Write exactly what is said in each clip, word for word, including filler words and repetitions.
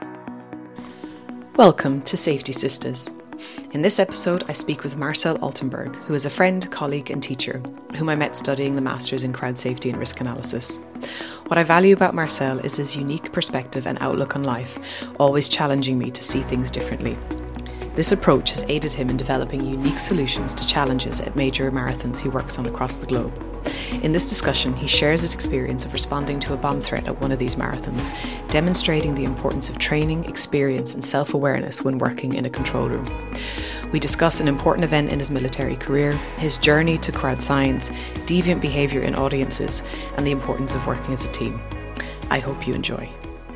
Welcome to Safety Sisters. In this episode, I speak with Marcel Altenberg, who is a friend, colleague, and teacher, whom I met studying the Masters in Crowd Safety and Risk Analysis. What I value about Marcel is his unique perspective and outlook on life, always challenging me to see things differently. This approach has aided him in developing unique solutions to challenges at major marathons he works on across the globe. In this discussion, he shares his experience of responding to a bomb threat at one of these marathons, demonstrating the importance of training, experience, and self-awareness when working in a control room. We discuss an important event in his military career, his journey to crowd science, deviant behaviour in audiences, and the importance of working as a team. I hope you enjoy.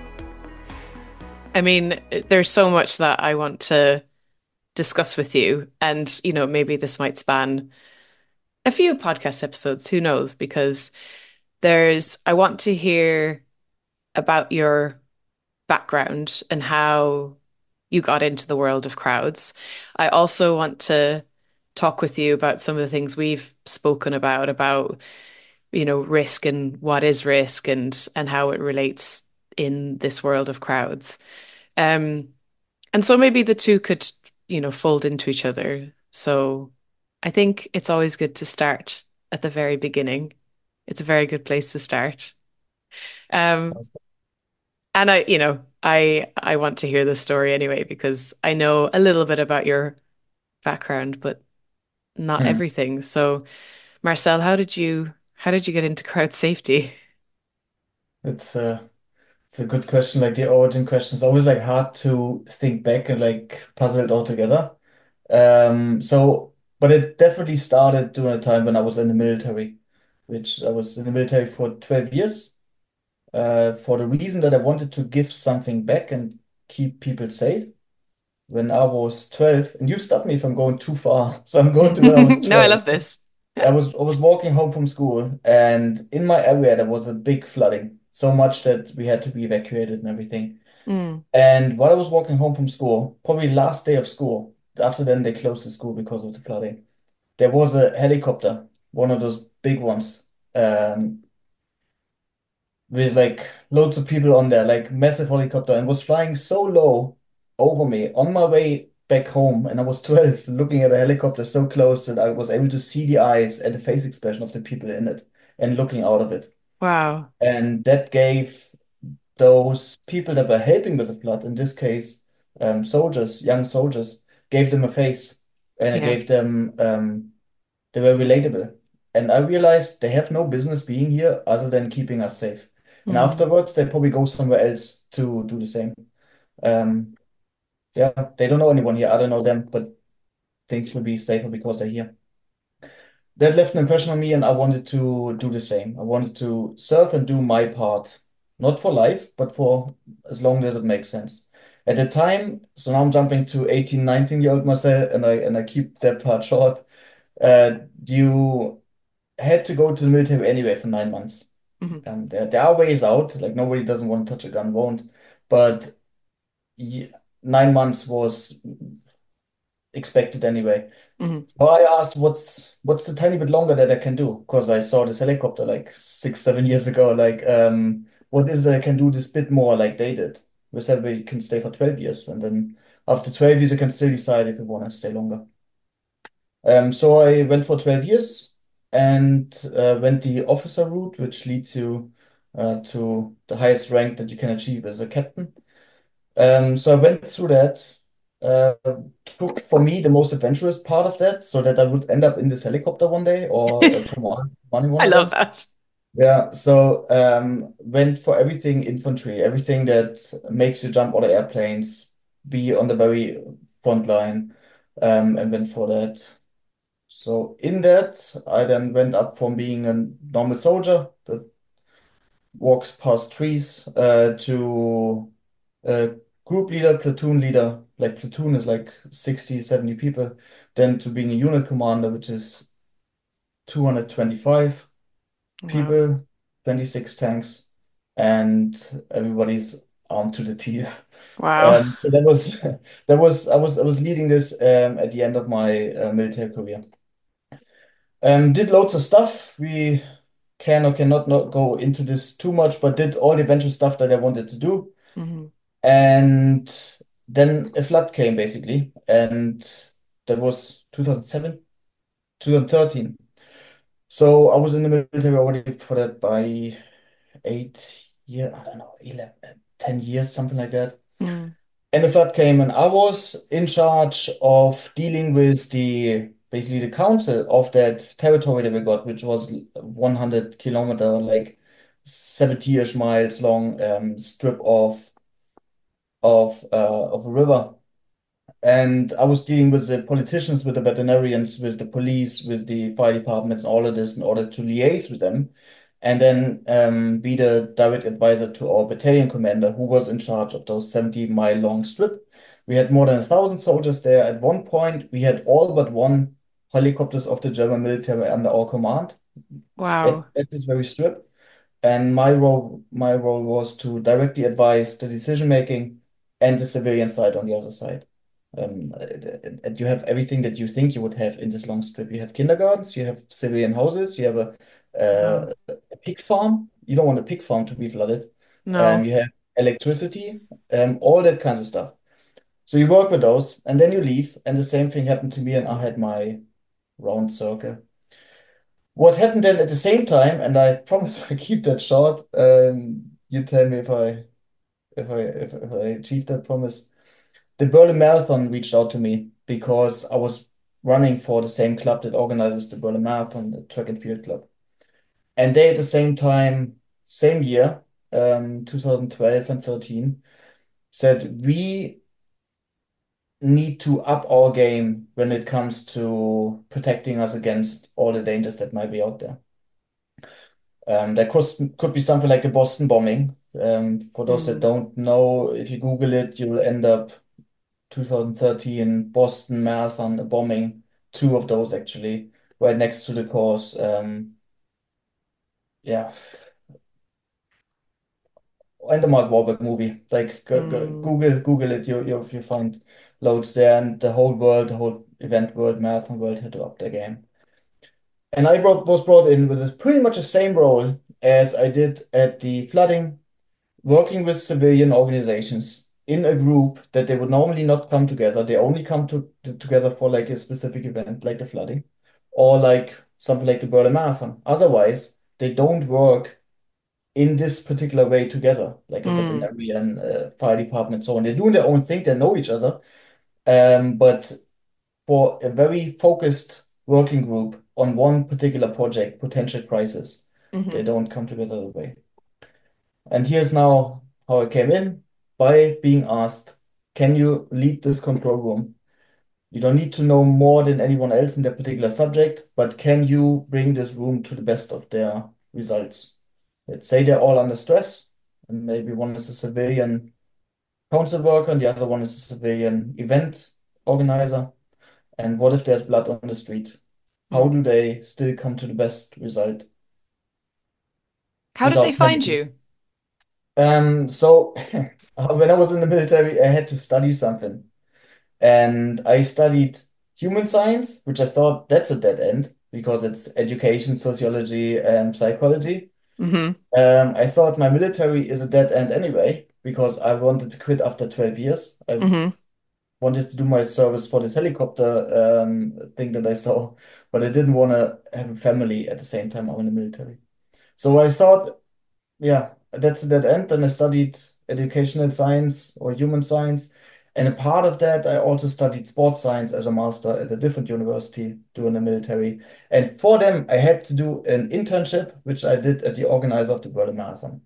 I mean, there's so much that I want to discuss with you, and, you know, maybe this might span a few podcast episodes, who knows, because there's, I want to hear about your background and how you got into the world of crowds. I also want to talk with you about some of the things we've spoken about, about, you know, risk and what is risk and and how it relates in this world of crowds. Um, and so maybe the two could, you know, fold into each other. So I think it's always good to start at the very beginning. It's a very good place to start. Um, and I, you know, I I want to hear the story anyway because I know a little bit about your background, but not Hmm. everything. So, Marcel, how did you how did you get into crowd safety? It's a it's a good question. Like the origin question is always like hard to think back and like puzzle it all together. Um, so, but it definitely started during a time when I was in the military, which I was in the military for twelve years. Uh, for the reason that I wanted to give something back and keep people safe. When I was twelve, and you stop me if I'm going too far. So I'm going to when I was No, I twelve. love this. I was I was walking home from school, and in my area there was a big flooding, so much that we had to be evacuated and everything. Mm, And while I was walking home from school, probably last day of school, after then they closed the school because of the flooding. There was a helicopter, one of those big ones, um, with like loads of people on there, like massive helicopter, and was flying so low over me on my way back home. And I was twelve, looking at the helicopter so close that I was able to see the eyes and the face expression of the people in it and looking out of it. wow. And that gave those people that were helping with the flood, in this case, um, soldiers, young soldiers, gave them a face and it Yeah. gave them, um, they were relatable. And I realized they have no business being here other than keeping us safe. And Mm, afterwards, they probably go somewhere else to do the same. Um, yeah, they don't know anyone here. I don't know them, but things will be safer because they're here. That left an impression on me, and I wanted to do the same. I wanted to serve and do my part, not for life, but for as long as it makes sense. At the time, so now I'm jumping to eighteen, nineteen year old Marcel, and I and I keep that part short. Uh, you had to go to the military anyway for nine months. mhm, And there, there are ways out. Like nobody doesn't want to touch a gun, won't. But y nine months was expected anyway. mhm. So I asked, what's what's the tiny bit longer that I can do? Because I saw this helicopter like six, seven years ago. Like, um, what is it I can do this bit more like they did? We said we can stay for twelve years, and then after twelve years, you can still decide if you want to stay longer. Um, so I went for twelve years and uh, went the officer route, which leads you uh, to the highest rank that you can achieve as a captain. Um, so I went through that, uh, took for me the most adventurous part of that, so that I would end up in this helicopter one day or a command, commanding one I of love them. that. Yeah, so um, went for everything infantry, everything that makes you jump out of airplanes, be on the very front line, um, and went for that. So in that, I then went up from being a normal soldier that walks past trees uh, to a group leader, platoon leader. Like platoon is like sixty, seventy people. Then to being a unit commander, which is two hundred twenty-five Wow. people, twenty-six tanks, and everybody's armed to the teeth. Wow. Um, so that was that was I was I was leading this um, at the end of my uh, military career. Um, did loads of stuff. We can or cannot not go into this too much, but did all the adventure stuff that I wanted to do. Mhm. And then a flood came basically, and that was two thousand seven, two thousand thirteen. So I was in the military already for that by eight year, I don't know, eleven, ten years, something like that. Mm. And the flood came, and I was in charge of dealing with the basically the council of that territory that we got, which was one hundred kilometer, like seventy-ish miles long um, strip of of uh, of a river. And I was dealing with the politicians, with the veterinarians, with the police, with the fire departments, and all of this in order to liaise with them, and then um, be the direct advisor to our battalion commander, who was in charge of those seventy mile long strip. We had more than a thousand soldiers there. At one point, we had all but one helicopters of the German military under our command at, Wow. at this very strip. And my role, my role was to directly advise the decision making and the civilian side on the other side. Um, and and you have everything that you think you would have in this long strip. You have kindergartens, you have civilian houses, you have a, Wow. uh, a pig farm. You don't want a pig farm to be flooded. Um, No. you have electricity, um, all that kinds of stuff. So you work with those, and then you leave. And the same thing happened to me, and I had my round circle. What happened then at the same time, and I promise I keep that short. Um, you tell me if I if I if, if I achieve that promise. The Berlin Marathon reached out to me because I was running for the same club that organizes the Berlin Marathon, the track and field club. And they at the same time, same year, um, two thousand twelve and thirteen, said we need to up our game when it comes to protecting us against all the dangers that might be out there. Um, there could, could be something like the Boston bombing. Um, for those that Mm. don't know, if you Google it, you'll end up two thousand thirteen Boston Marathon bombing, two of those actually, right next to the course. Um, yeah, and the Mark Wahlberg movie. Like go, go, Mm. Google Google it, you you you find loads there, and the whole world, the whole event world, marathon world had to up their game. And I brought, was brought in with this pretty much the same role as I did at the flooding, working with civilian organizations in a group that they would normally not come together. They only come to, to- together for like a specific event, like the flooding, or like something like the Berlin Marathon. Otherwise, they don't work in this particular way together, like a Mm. veterinarian, uh, fire department, so on. They're doing their own thing. They know each other, um, but for a very focused working group on one particular project, potential crisis, they Hmm. don't come together that way. And here's now how I came in by being asked, can you lead this control room? You don't need to know more than anyone else in that particular subject, but can you bring this room to the best of their results? Let's say they're all under stress, and maybe one is a civilian council worker and the other one is a civilian event organizer. And what if there's blood on the street? How Mm. do they still come to the best result How did they without find panicking? you? Um, so when I was in the military, I had to study something. And I studied human science, which I thought that's a dead end because it's education, sociology, and psychology. Hmm. Um, I thought my military is a dead end anyway because I wanted to quit after twelve years. I Hmm. wanted to do my service for this helicopter um, thing that I saw, but I didn't want to have a family at the same time I'm in the military. So I thought, yeah, that's that end. And I studied educational science or human science. And a part of that, I also studied sports science as a master at a different university during the military. And for them, I had to do an internship, which I did at the organizer of the Berlin Marathon.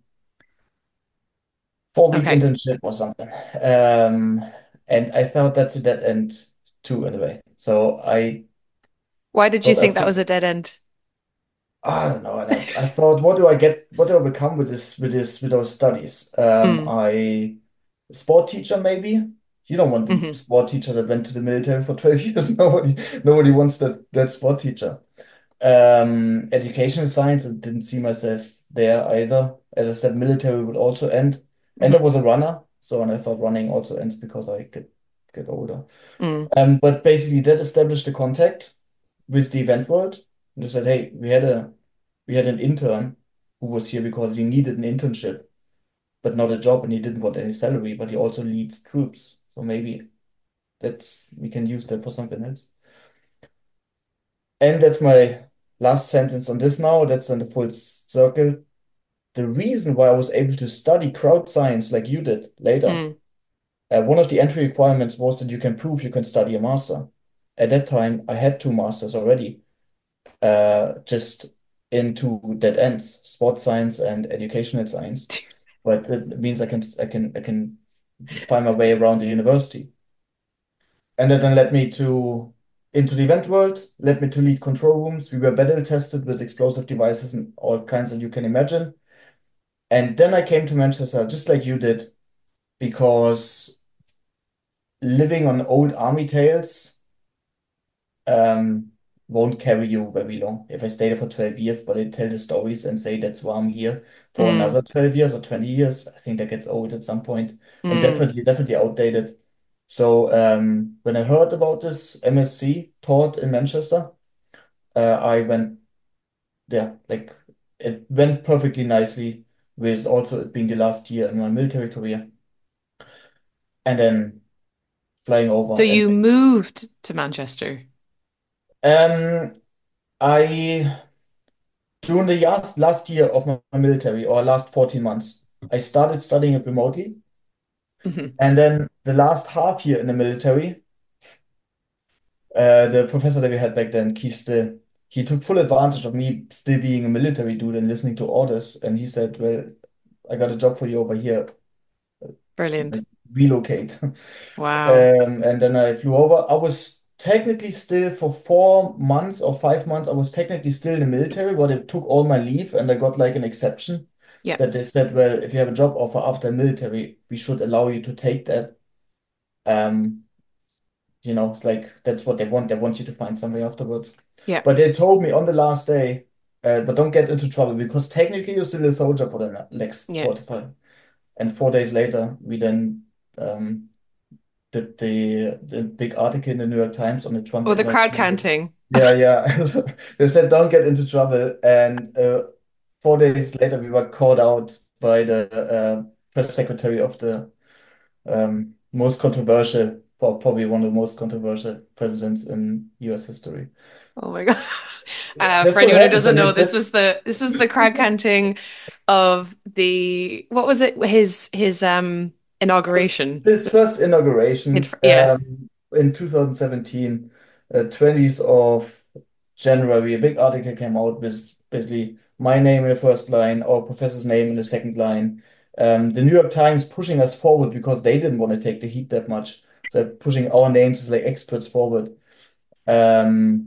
Four week Okay. internship or something. Um, and I thought that's a dead end too, in a way. So I Why did you got think that a was a dead end? I don't know. And I, I thought, what do I get? What do I become with this, with this, with those studies? Um, Mm. I sport teacher maybe. You don't want the Hmm. sport teacher that went to the military for twelve years. Nobody, nobody wants that that sport teacher. Um, educational science, I didn't see myself there either. As I said, military would also end, and I Hmm. was a runner, so and I thought running also ends because I get get older. Mm. Um, but basically that established the contact with the event world. And they said, hey, we had a we had an intern who was here because he needed an internship. but not a job, and he didn't want any salary, but he also leads troops. So maybe that's we can use that for something else. And that's my last sentence on this now. That's in the full circle. The reason why I was able to study crowd science like you did later, Mm, uh, one of the entry requirements was that you can prove you can study a master. At that time, I had two masters already, uh, just into dead ends, sports science and educational science. But that means I can I can I can find my way around the university. And that then led me to into the event world, led me to lead control rooms. We were battle tested with explosive devices and all kinds that you can imagine. And then I came to Manchester just like you did, because living on old army tales um, won't carry you very long. If I stay there for twelve years, but I tell the stories and say that's why I'm here for mm, another twelve years or twenty years, I think that gets old at some point and mm. definitely, definitely outdated. So um, when I heard about this M S C taught in Manchester, uh, I went, yeah, like it went perfectly nicely with also it being the last year in my military career and then flying So over. And you moved to Manchester. um, I during the last last year of my military or last fourteen months, I started studying it remotely. Hmm. And then the last half year in the military, uh, the professor that we had back then, Keith Still, he took full advantage of me still being a military dude and listening to orders. And he said, well, I got a job for you over here. Brilliant. Like, relocate. Wow. Um, and then I flew over. I was technically still for four months or five months, I was technically still in the military, but it took all my leave and I got like an exception Yeah. that they said, well, if you have a job offer after military, we should allow you to take that. Um, you know, it's like that's what they want. They want you to find somewhere afterwards. Yeah. But they told me on the last day, uh, but don't get into trouble because technically you're still a soldier for the next Yeah. forty-five. And four days later, we then um, did the the big article in the New York Times on the Trump Oh, the crowd administration. counting. Yeah, yeah. They said don't get into trouble, and uh, four days later we were called out by the uh, press secretary of the um, most controversial, or probably one of the most controversial presidents in U S history. Oh my God. Uh, for That's what anyone who happens, doesn't and know, it, this that's was the this was the crowd counting of the what was it? His his um his, inauguration. his first In, inauguration fr- yeah. um, in two thousand seventeen, uh, twentieth of January. A big article came out with basically my name in the first line, our professor's name in the second line. Um, the New York Times pushing us forward because they didn't want to take the heat that much. So pushing our names as like experts forward. Um,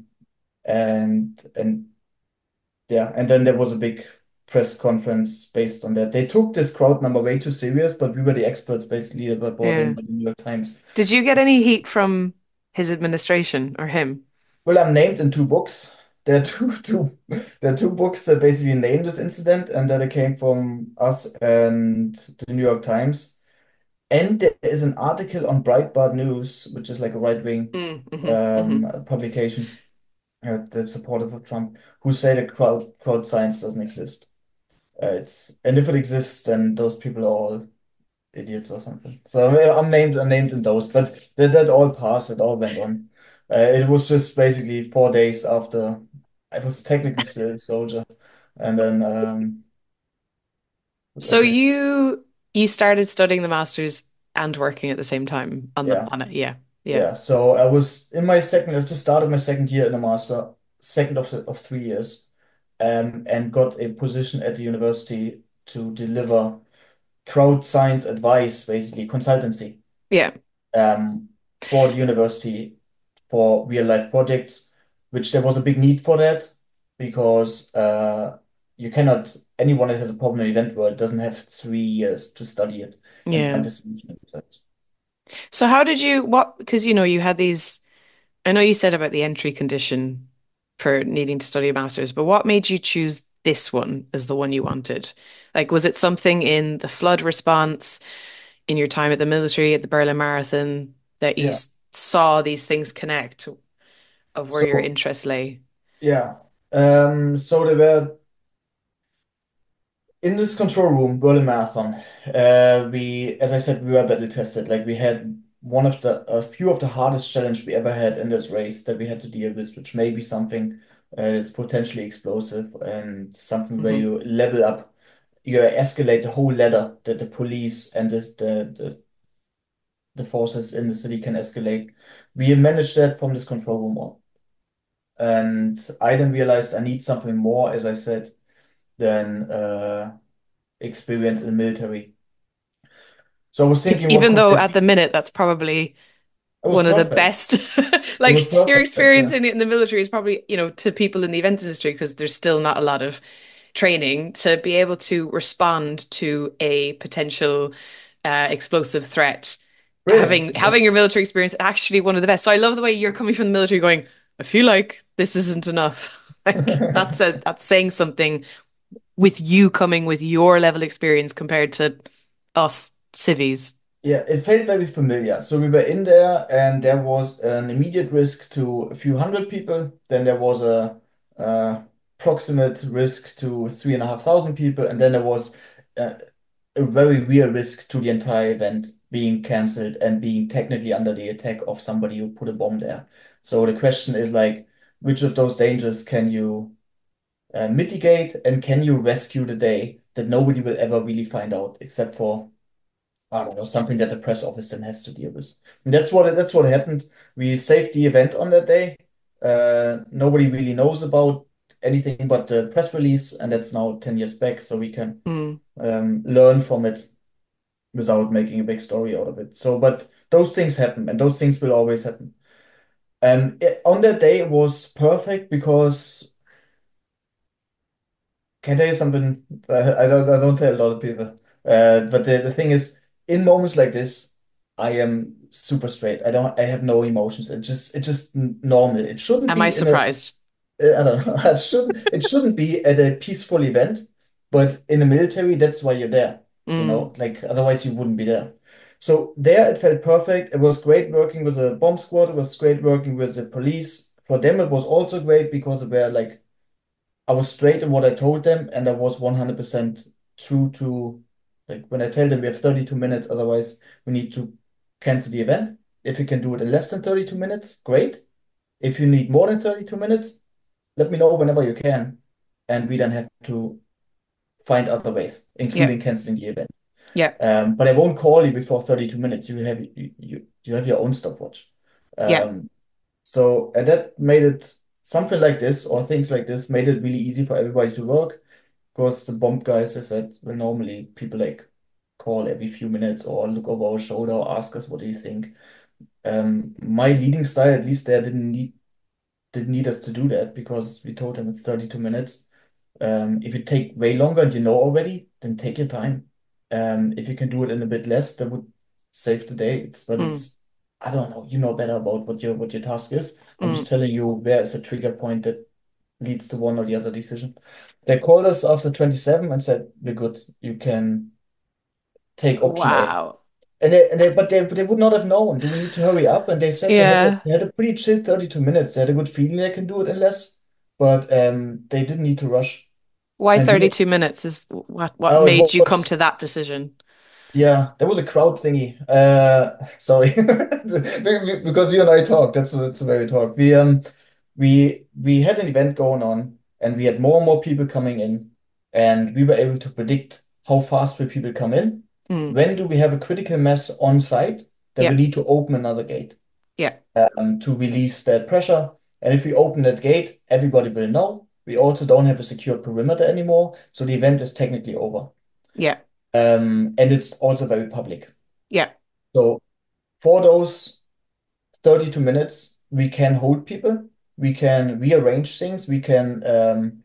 and and yeah, and then there was a big press conference based on that. They took this crowd number way too serious, but we were the experts basically that were brought in Yeah. by the New York Times. Did you get any heat from his administration or him? Well, I'm named in two books. There are two, two, there are two books that basically name this incident, and that it came from us and the New York Times. And there is an article on Breitbart News, which is like a right-wing Mm, hmm hmm um, publication uh, that's supportive of Trump, who say that crowd crowd science doesn't exist. Uh, it's and if it exists, then those people are all idiots or something. So uh, I'm named I'm named in those, but that that all passed. It all went on. Uh, it was just basically four days after I was technically still a soldier, and then um, So like you you started studying the masters and working at the same time on the yeah, on it. Yeah. Yeah. yeah. So I was in my second. I just started my second year in the master, second of the, of three years, um, and got a position at the university to deliver crowd science advice, basically consultancy Yeah. um, for the university for real life projects, which there was a big need for that because uh, you cannot, anyone that has a problem in event world doesn't have three years to study it and find Yeah. a solution to that. So how did you what because you know you had these I know you said about the entry condition for needing to study a master's, but what made you choose this one as the one you wanted? Like, was it something in the flood response, in your time at the military, at the Berlin Marathon, that you Yeah. s- saw these things connect of where your So, interests lay? yeah. Um, so there were In this control room, Berlin Marathon, uh, we, as I said, we were battle tested. Like we had one of the, a few of the hardest challenge we ever had in this race that we had to deal with, which may be something uh, that's potentially explosive and something where Hmm. you level up, you escalate the whole ladder that the police and the, the, the, the forces in the city can escalate. We managed that from this control room on. And I then realized I need something more, as I said, than uh, experience in the military. So I was E- thinking, what Even could though that at the be? minute that's probably It was one of the perfect. best, It was like your perfect, experience yeah. in in the military is probably, you know, to people in the events industry, because there's still not a lot of training to be able to respond to a potential uh, explosive threat. Brilliant. Having Yeah. having your military experience actually one of the best. So I love the way you're coming from the military going, I feel like this isn't enough. Like that's a that's saying something with you coming with your level of experience compared to us civies. Yeah, it felt very familiar. So we were in there, and there was an immediate risk to a few hundred people. Then there was a uh, proximate risk to three and a half thousand people, and then there was uh, a very real risk to the entire event being cancelled and being technically under the attack of somebody who put a bomb there. So the question is like, which of those dangers can you uh, mitigate, and can you rescue the day that nobody will ever really find out, except for, I don't know, something that the press office then has to deal with. And that's what that's what happened. We saved the event on that day. Uh, nobody really knows about anything but the press release, and that's now ten years back, so we can Mm. um, learn from it without making a big story out of it. So, but those things happen, and those things will always happen. And it, on that day, it was perfect because, can I tell you something? Uh, I don't I don't tell a lot of people. Uh, but the, the thing is, in moments like this, I am super straight. I don't I have no emotions. It just it just n- normal. It shouldn't Am I be in a surprised? uh, I don't know. It shouldn't it shouldn't be at a peaceful event, but in the military, that's why you're there. You Mm. know, like otherwise you wouldn't be there. So there it felt perfect. It was great working with the bomb squad. It was great working with the police. For them, it was also great because they were like, I was straight in what I told them, and I was one hundred percent true to, like, when I tell them we have thirty-two minutes, otherwise we need to cancel the event. If you can do it in less than thirty-two minutes, great. If you need more than thirty-two minutes, let me know whenever you can, and we then have to find other ways, Yeah. including canceling the event. Yeah. Um, but I won't call you before thirty-two minutes. You have you, you, you have your own stopwatch. Yeah. Um, so and that made it, something like this or things like this made it really easy for everybody to work. Because the bomb guys, I said, well, normally people like call every few minutes or look over our shoulder or ask us, what do you think? Um, my leading style, at least there, didn't need didn't need us to do that because we told them it's thirty-two minutes. Um, if you take way longer and you know already, then take your time. Um, if you can do it in a bit less, that would save the day. It's, but Mm. it's, I don't know, you know better about what your what your task is. I'm Mm. just telling you where is a trigger point that leads to one or the other decision. They called us after twenty-seven and said, we're good. You can take option A. Wow. And they, and they, but they, they would not have known. Do we need to hurry up? And they said they had a, Yeah. they had a pretty chill thirty-two minutes. They had a good feeling they can do it in less, but um, they didn't need to rush. Why And we, thirty-two minutes is what what oh, it made you come was, to that decision? yeah, there was a crowd thingy. Uh, sorry, because you and I talked. That's that's the way we talk. We um we we had an event going on, and we had more and more people coming in, and we were able to predict how fast will people come in. Mm. When do we have a critical mass on site that we Yeah. need to open another gate Yeah. um, to release that pressure? And if we open that gate, everybody will know. We also don't have a secure perimeter anymore, so the event is technically over. Yeah. Um, and it's also very public. Yeah. So for those thirty-two minutes, we can hold people, we can rearrange things, we can um,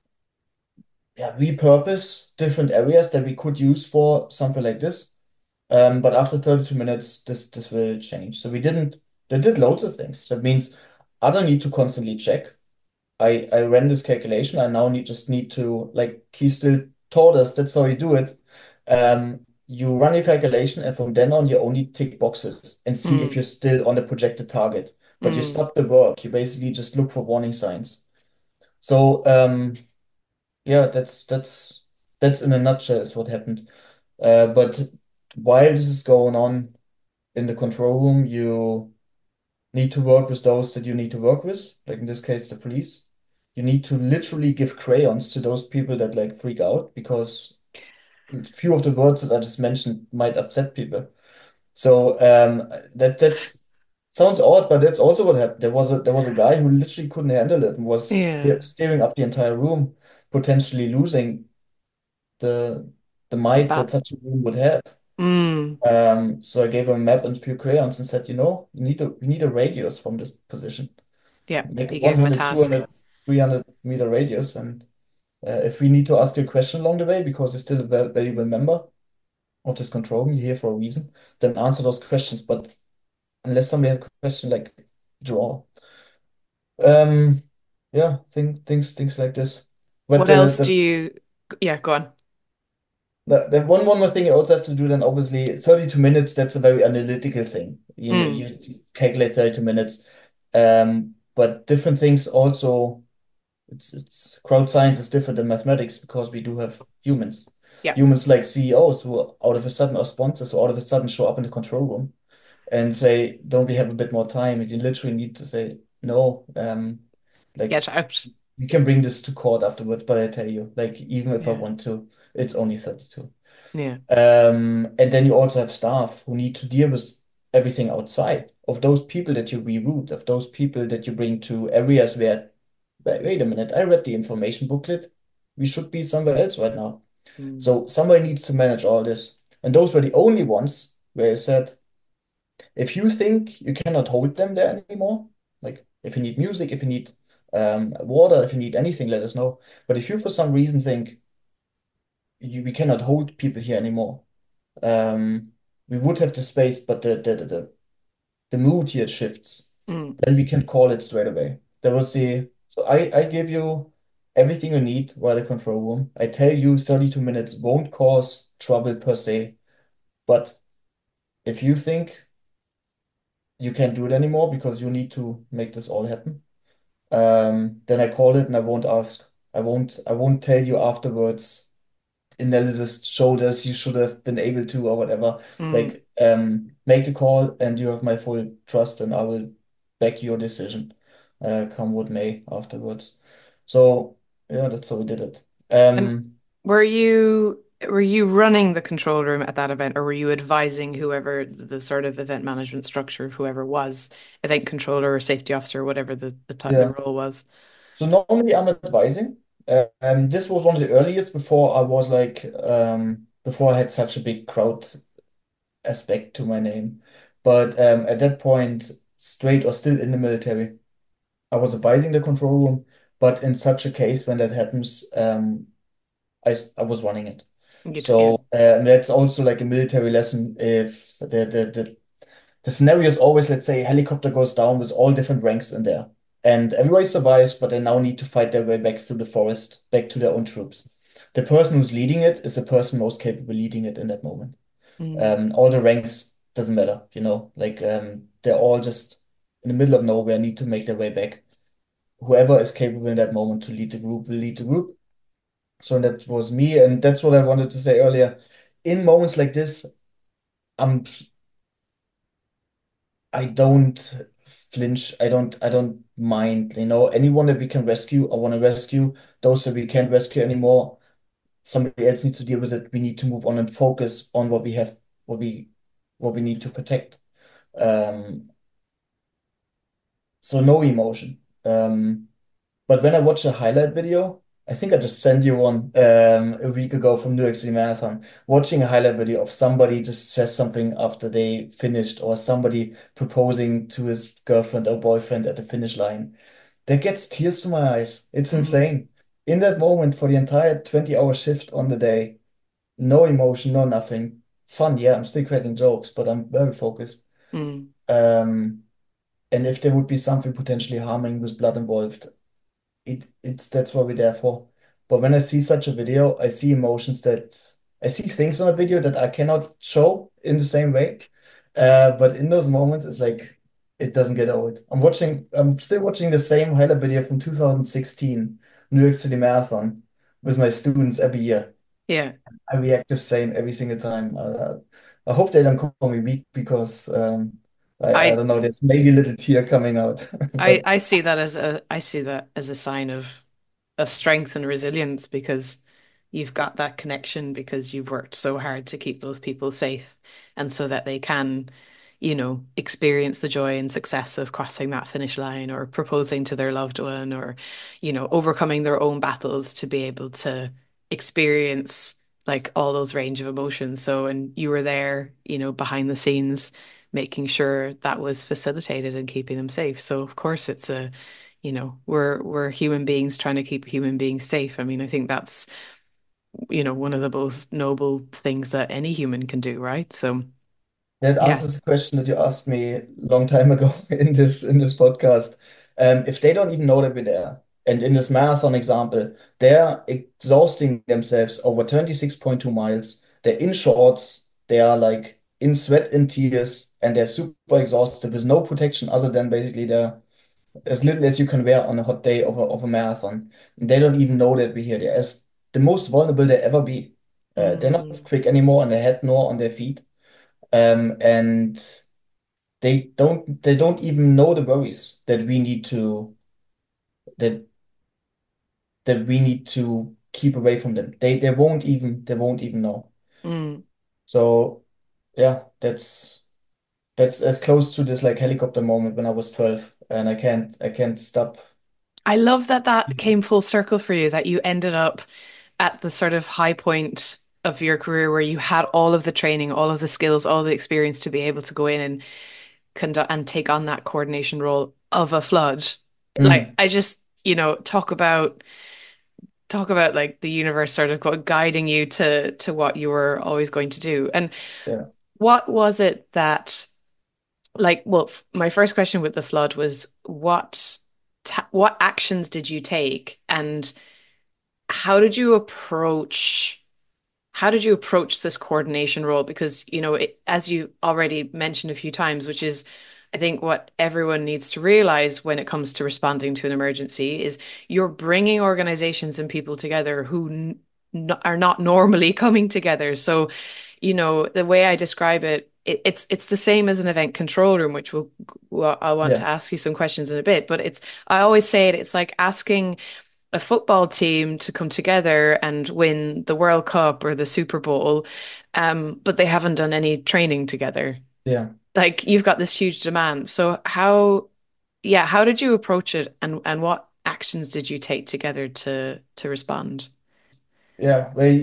yeah, repurpose different areas that we could use for something like this. Um, but after thirty-two minutes, this this will change. So we didn't, they did loads of things. That means I don't need to constantly check. I, I ran this calculation. I now need just need to, like he still taught us, that's how you do it. Um, you run your calculation, and from then on, you only tick boxes and see if Mm. you're still on the projected target. But you Mm. stop the work. You basically just look for warning signs. So um, yeah, that's that's. That's in a nutshell is what happened. Uh, but while this is going on in the control room, you need to work with those that you need to work with, like in this case, the police. You need to literally give crayons to those people that like freak out because a few of the words that I just mentioned might upset people. So um, that that's sounds odd, but that's also what happened. There was a there was a guy who literally couldn't handle it and was Yeah. st staring up the entire room, potentially losing the the The might that bat. such a room would have. Mm. Um, so I gave him a map and a few crayons and said, you know, you need a you need a radius from this position. Yeah. Make You one gave him a hundred, two task. hundred, three hundred meter radius. And uh, if we need to ask you a question along the way, because you're still a val- valuable member of this control room, you're here for a reason, then answer those questions. But unless somebody has a question, like draw. Um, yeah, think, things things like this. But What the else do the you, yeah, go on. The, the one one more thing you also have to do then obviously thirty-two minutes, that's a very analytical thing. You know, Mm. you calculate thirty-two minutes. Um, but different things also it's it's crowd science is different than mathematics because we do have humans. Yeah. Humans like C E Os who out of a sudden are sponsors who all of a sudden show up in the control room and say, don't we have a bit more time? And you literally need to say, no, um, Get like out. we can bring this to court afterwards, but I tell you, like even if I Yeah. want to, it's only thirty-two. Yeah. Um, and then you also have staff who need to deal with everything outside of those people that you reroute, of those people that you bring to areas where, wait, wait a minute, I read the information booklet. We should be somewhere else right now. Mm. So somebody needs to manage all this. And those were the only ones where I said, if you think you cannot hold them there anymore, like if you need music, if you need um, water, if you need anything, let us know. But if you for some reason think you, we cannot hold people here anymore, um, we would have the space, but the the, the, the the mood here shifts. Mm. Then we can call it straight away. There was the so I I give you everything you need while the control room. I tell you thirty-two minutes won't cause trouble per se, but if you think you can't do it anymore because you need to make this all happen, um, then I call it and I won't ask. I won't I won't tell you afterwards analysis showed us you should have been able to or whatever. Mm. Like, um, make the call and you have my full trust and I will back your decision, uh, come what may afterwards. So yeah, that's how we did it. And Um, were you were you running the control room at that event, or were you advising whoever the sort of event management structure of whoever was, event controller or safety officer, whatever the the, ti- the yeah. role was? So normally I'm advising. Uh, Um, this was one of the earliest before I was like, um, before I had such a big crowd aspect to my name. But um, at that point, straight or still in the military. I was advising the control room, but in such a case when that happens, um, I, s- I was running it. You d- yeah. So uh, and that's also like a military lesson. If the, the the the scenario is always, let's say, a helicopter goes down with all different ranks in there, and everybody survives, but they now need to fight their way back through the forest, back to their own troops. The person who's leading it is the person most capable leading it in that moment. Mm. Um, all the ranks doesn't matter, you know, like um, they're all just in the middle of nowhere, need to make their way back. Whoever is capable in that moment to lead the group will lead the group. So that was me, and that's what I wanted to say earlier. In moments like this, I'm I don't flinch. I don't I don't mind. You know, anyone that we can rescue, I want to rescue. Those that we can't rescue anymore, somebody else needs to deal with it. We need to move on and focus on what we have, what we what we need to protect. Um, so no emotion. Um, But when I watch a highlight video, I think I just sent you one um, a week ago from New York City Marathon. Watching a highlight video of somebody just says something after they finished, or somebody proposing to his girlfriend or boyfriend at the finish line. That gets tears to my eyes. It's Mm. insane. In that moment, for the entire twenty hour shift on the day, no emotion, no nothing. Fun, yeah, I'm still cracking jokes, but I'm very focused. Mm. Um, and if there would be something potentially harming with blood involved, it it's that's what we're there for. But when I see such a video, I see emotions that I see things on a video that I cannot show in the same way. Uh, but in those moments, it's like it doesn't get old. I'm watching, I'm still watching the same highlight video from two thousand sixteen, New York City Marathon, with my students every year. Yeah. I react the same every single time. Uh, I hope they don't call me weak because um, I, I I don't know, there's maybe a little tear coming out. I But I see that as a I see that as a sign of of strength and resilience because you've got that connection because you've worked so hard to keep those people safe and so that they can, you know, experience the joy and success of crossing that finish line or proposing to their loved one or, you know, overcoming their own battles to be able to experience like all those range of emotions. So, and you were there, you know, behind the scenes, making sure that was facilitated and keeping them safe. So, of course, it's a you know, we're we're human beings trying to keep human beings safe. I mean, I think that's, you know, one of the most noble things that any human can do, right? So, that yeah. answers the question that you asked me a long time ago in this in this podcast. Um, if they don't even know that we're there, and in this marathon example, they're exhausting themselves over twenty-six point two miles. They're in shorts, they are like in sweat and tears, and they're super exhausted with no protection other than basically their as little as you can wear on a hot day of a, of a marathon. And they don't even know that we're here. They're as the most vulnerable they ever be. Uh, they're not Mm, quick anymore on their head nor on their feet. Um, and they don't they don't even know the worries that we need to that that we need to keep away from them. They they won't even they won't even know. mm. So yeah, that's that's as close to this like helicopter moment when I was twelve and I can't I can't stop. I love that that came full circle for you, that you ended up at the sort of high point of your career where you had all of the training, all of the skills, all the experience to be able to go in and conduct and take on that coordination role of a flood. Like, Mm, I just, you know, talk about talk about like the universe sort of guiding you to to what you were always going to do. And yeah. what was it that like well f- my first question with the flood was what ta what actions did you take and how did you approach how did you approach this coordination role? Because, you know, it, as you already mentioned a few times, which is, I think, what everyone needs to realize when it comes to responding to an emergency, is you're bringing organizations and people together who n n- are not normally coming together. So, you know, the way I describe it, it, it's it's the same as an event control room, which will, well, I want to Yeah. ask you some questions in a bit. But it's I always say it, it's like asking a football team to come together and win the World Cup or the Super Bowl, um, but they haven't done any training together. Yeah. Like you've got this huge demand. So how, yeah, how did you approach it and and what actions did you take together to to respond? Yeah. Well,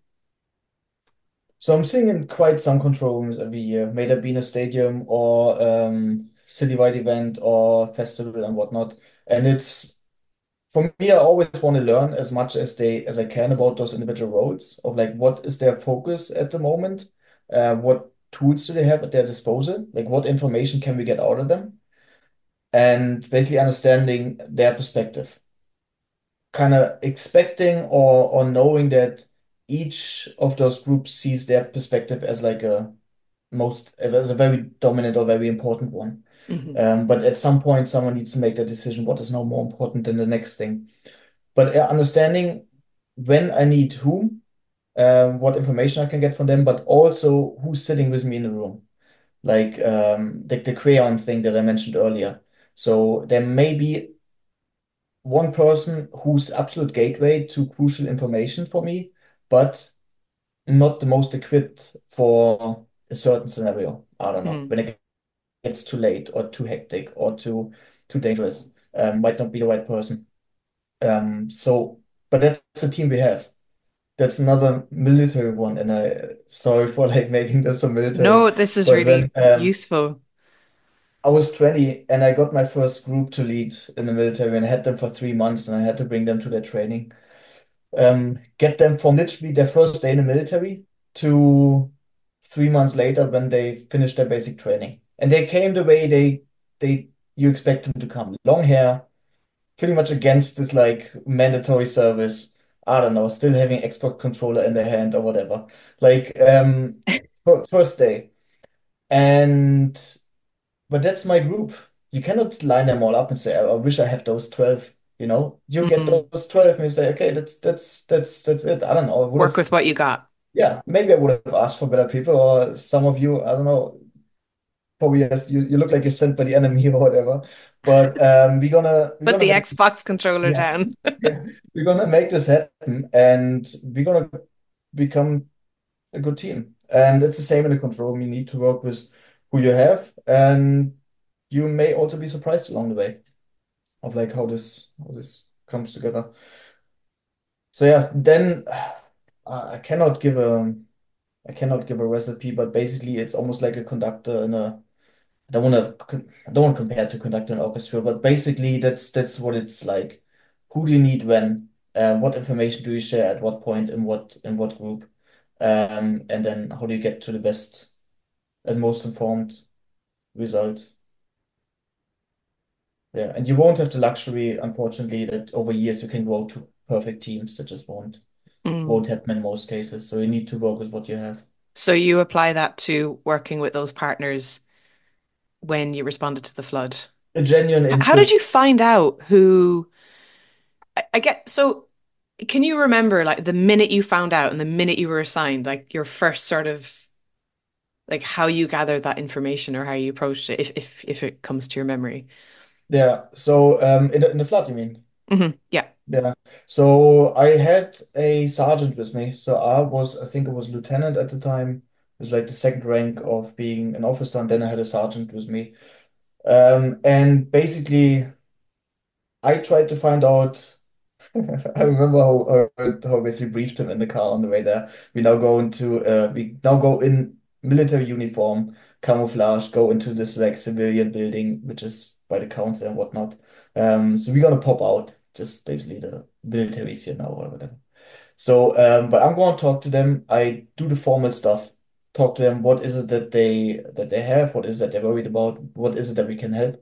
so I'm sitting in quite some control rooms every year, may that be in a stadium or um, citywide event or festival and whatnot. And it's for me, I always want to learn as much as they as I can about those individual roles of like what is their focus at the moment, uh, what tools do they have at their disposal, like what information can we get out of them, and basically understanding their perspective, kind of expecting or or knowing that each of those groups sees their perspective as like a most as a very dominant or very important one. Hmm. Um, but at some point, someone needs to make that decision. What is now more important than the next thing? But uh, understanding when I need whom, um, what information I can get from them, but also who's sitting with me in the room. Like um, the, the crayon thing that I mentioned earlier. So there may be one person who's absolute gateway to crucial information for me, but not the most equipped for a certain scenario. I don't know. Hmm. When it gets too late or too hectic or too too dangerous, um, might not be the right person. Um, so, but that's the team we have. That's another military one, and I sorry for like making this so military, No, this is but when really um, useful. I was twenty and I got my first group to lead in the military, and I had them for three months, and I had to bring them to their training, um, get them from literally their first day in the military to three months later when they finished their basic training, and they came the way they they you expect them to come, long hair, pretty much against this like mandatory service. I don't know, still having Xbox controller in their hand or whatever. Like um fir- first day. And but that's my group. You cannot line them all up and say, I, I wish I have those twelve. You know, you get Mm. those twelve and you say, okay, that's that's that's that's it. I don't know. I would Work have, with what you got. yeah, maybe I would have asked for better people, or some of you, I don't know, probably yes, you, you look like you're sent by the enemy or whatever. But um, we're gonna we're Put gonna the make this, Xbox controller yeah, down. yeah, we're gonna make this happen, and we're gonna become a good team. And it's the same in the control room. You need to work with who you have, and you may also be surprised along the way of like how this how this comes together. So yeah, then uh, I cannot give a I cannot give a recipe, but basically it's almost like a conductor in a I don't want to I don't want to compare it to conductor an orchestra, but basically that's that's what it's like. Who do you need when? Um, what information do you share at what point in what in what group? Um, and then how do you get to the best and most informed result? Yeah, and you won't have the luxury, unfortunately, that over years you can grow to perfect teams. That just won't Mm. won't happen in most cases. So you need to work with what you have. So you apply that to working with those partners when you responded to the flood. A genuine H- How did you interest. find out who I, I get so can you remember like the minute you found out and the minute you were assigned, like your first sort of like how you gathered that information or how you approached it, if if if it comes to your memory? Yeah. So um, in the, in the flood, you mean? Hmm. Yeah. Yeah. So I had a sergeant with me. So I was, I think I was lieutenant at the time. It was like the second rank of being an officer, and then I had a sergeant with me. Um, and basically, I tried to find out. I remember how, how how basically briefed him in the car on the way there. We now go into uh, we now go in military uniform, camouflage, go into this like civilian building, which is by the council and whatnot. Um, so we're gonna pop out, just basically the military is here now or whatever. So, um, but I'm going to talk to them. I do the formal stuff. Talk to them. What is it that they that they have? What is it that they're worried about? What is it that we can help?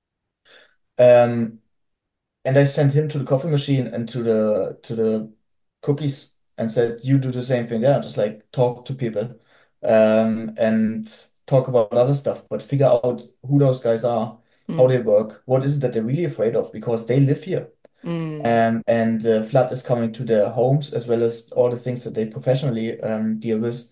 Um, and I sent him to the coffee machine and to the to the cookies and said, "You do the same thing there. Just like talk to people, um, and talk about other stuff, but figure out who those guys are, how Mm. they work, what is it that they're really afraid of, because they live here." Mm. Um, and the flood is coming to their homes as well as all the things that they professionally um, deal with.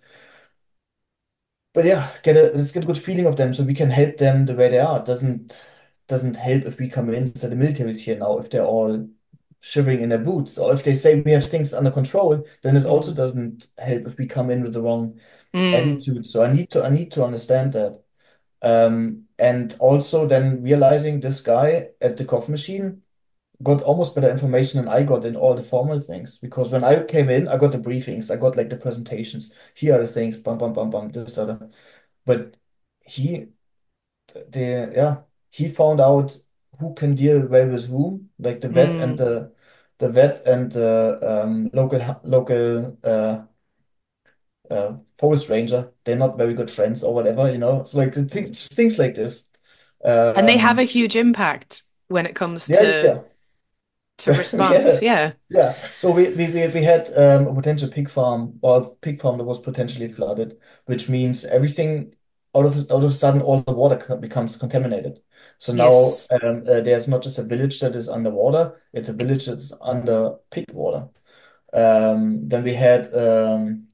But yeah, get a let's get a good feeling of them so we can help them the way they are. It doesn't doesn't help if we come in, so the military is here now, if they're all shivering in their boots, or if they say we have things under control, then it also Mm. doesn't help if we come in with the wrong Mm. attitude. So I need to I need to understand that. Um, and also then realizing this guy at the coffee machine got almost better information than I got in all the formal things. Because when I came in, I got the briefings, I got like the presentations. Here are the things, bum bum bum bum, this other. But he, the yeah, he found out who can deal well with whom, like the vet and Mm. the the vet and the um, local local uh, uh, forest ranger. They're not very good friends or whatever, you know. It's like things things like this. And they have a Um, huge impact when it comes yeah, to yeah. to We response. had Yeah. yeah. So we we we, we had um, a potential pig farm or a pig farm that was potentially flooded, which means everything out of out of a sudden all the water co- becomes contaminated. So now Yes. um, uh, there's not just a village that is underwater; it's a It's village that's under pig water. Um, then we had um,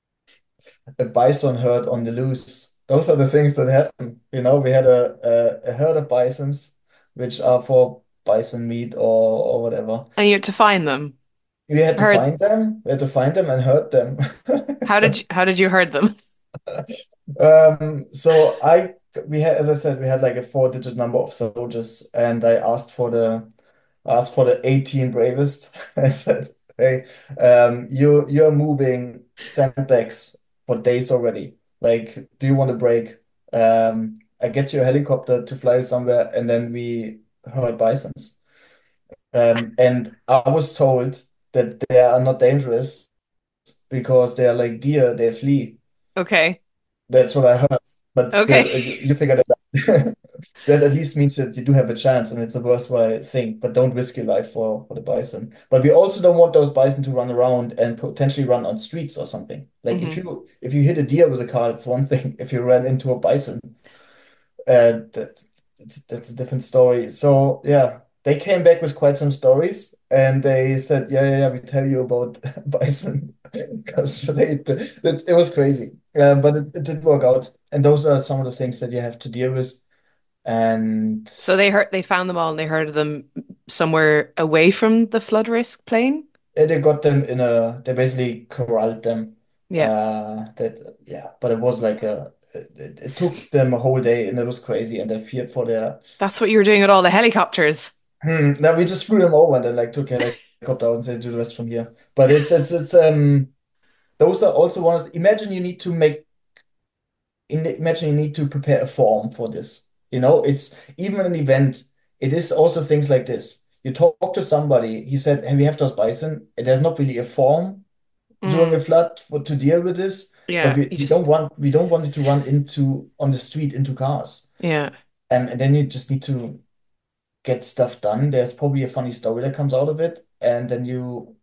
a bison herd on the loose. Those are the things that happen. You know, we had a, a, a herd of bisons, which are for bison meat or or whatever. and you have to find them. We had to Heard find them. We had to find them and hurt them. how did So, you how did you herd them? um, so I we had, as I said, we had like a four-digit number of soldiers, and I asked for the I asked for the eighteen bravest. I said, "Hey, um, you you're moving sandbags for days already. Like, do you want a break? Um, I get you a helicopter to fly you somewhere, and then we herd bisons." Um, and I was told that they are not dangerous because they are like deer, they flee. Okay. That's what I heard. But Okay. still, uh, you, you figured it out. That at least means that you do have a chance, and it's a worthwhile thing. But don't risk your life for for the bison. But we also don't want those bison to run around and potentially run on streets or something. Like if Hmm. you if you hit a deer with a car, it's one thing. If you ran into a bison, uh, that that's, that's a different story. So yeah. they came back with quite some stories, and they said, "Yeah, yeah, yeah, we tell you about bison," because they it, it was crazy. Um, but it, it did work out, and those are some of the things that you have to deal with. And So they heard they found them all and they heard of them somewhere away from the flood risk plain. yeah, they got them in a, they basically corralled them. Yeah, Uh, that yeah, but it was like a, it, it took them a whole day, and it was crazy, and they feared for their. that's what you were doing with all the helicopters. Hmm, now we just flew them over and then like took a helicopter out and said do the rest from here. But it's it's it's um those are also ones. Imagine you need to make in imagine you need to prepare a form for this. You know, it's even an event. It is also things like this. You talk to somebody. He said, "Hey, we have those bison." There's not really a form during a Mm, flood for to deal with this, but yeah, we, you we just don't want we don't want it to run into on the street into cars. yeah. And, and then you just need to get stuff done. There's probably a funny story that comes out of it, and then you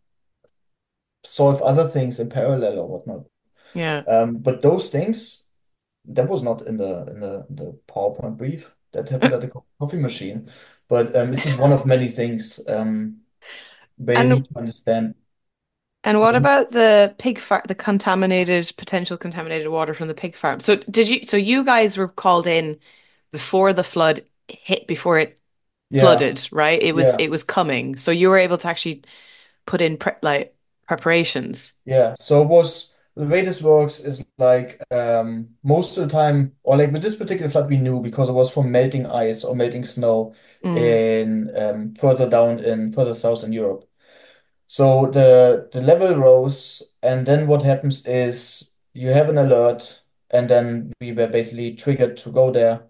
solve other things in parallel or whatnot. Yeah. Um, but those things that was not in the in the, the PowerPoint brief. That happened at the co- coffee machine. But um, it's just one of many things um, where you And need to understand. and what about the pig farm, the contaminated, potential contaminated water from the pig farm? So did you, so you guys were called in before the flood hit, before it Yeah, flooded, right? It was, yeah. it was coming. So you were able to actually put in pre like preparations. Yeah, so it was the way this works is like um, most of the time, or like with this particular flood, we knew because it was from melting ice or melting snow Mm, in um, further down in further south in Europe. So the the level rose, and then what happens is you have an alert, and then we were basically triggered to go there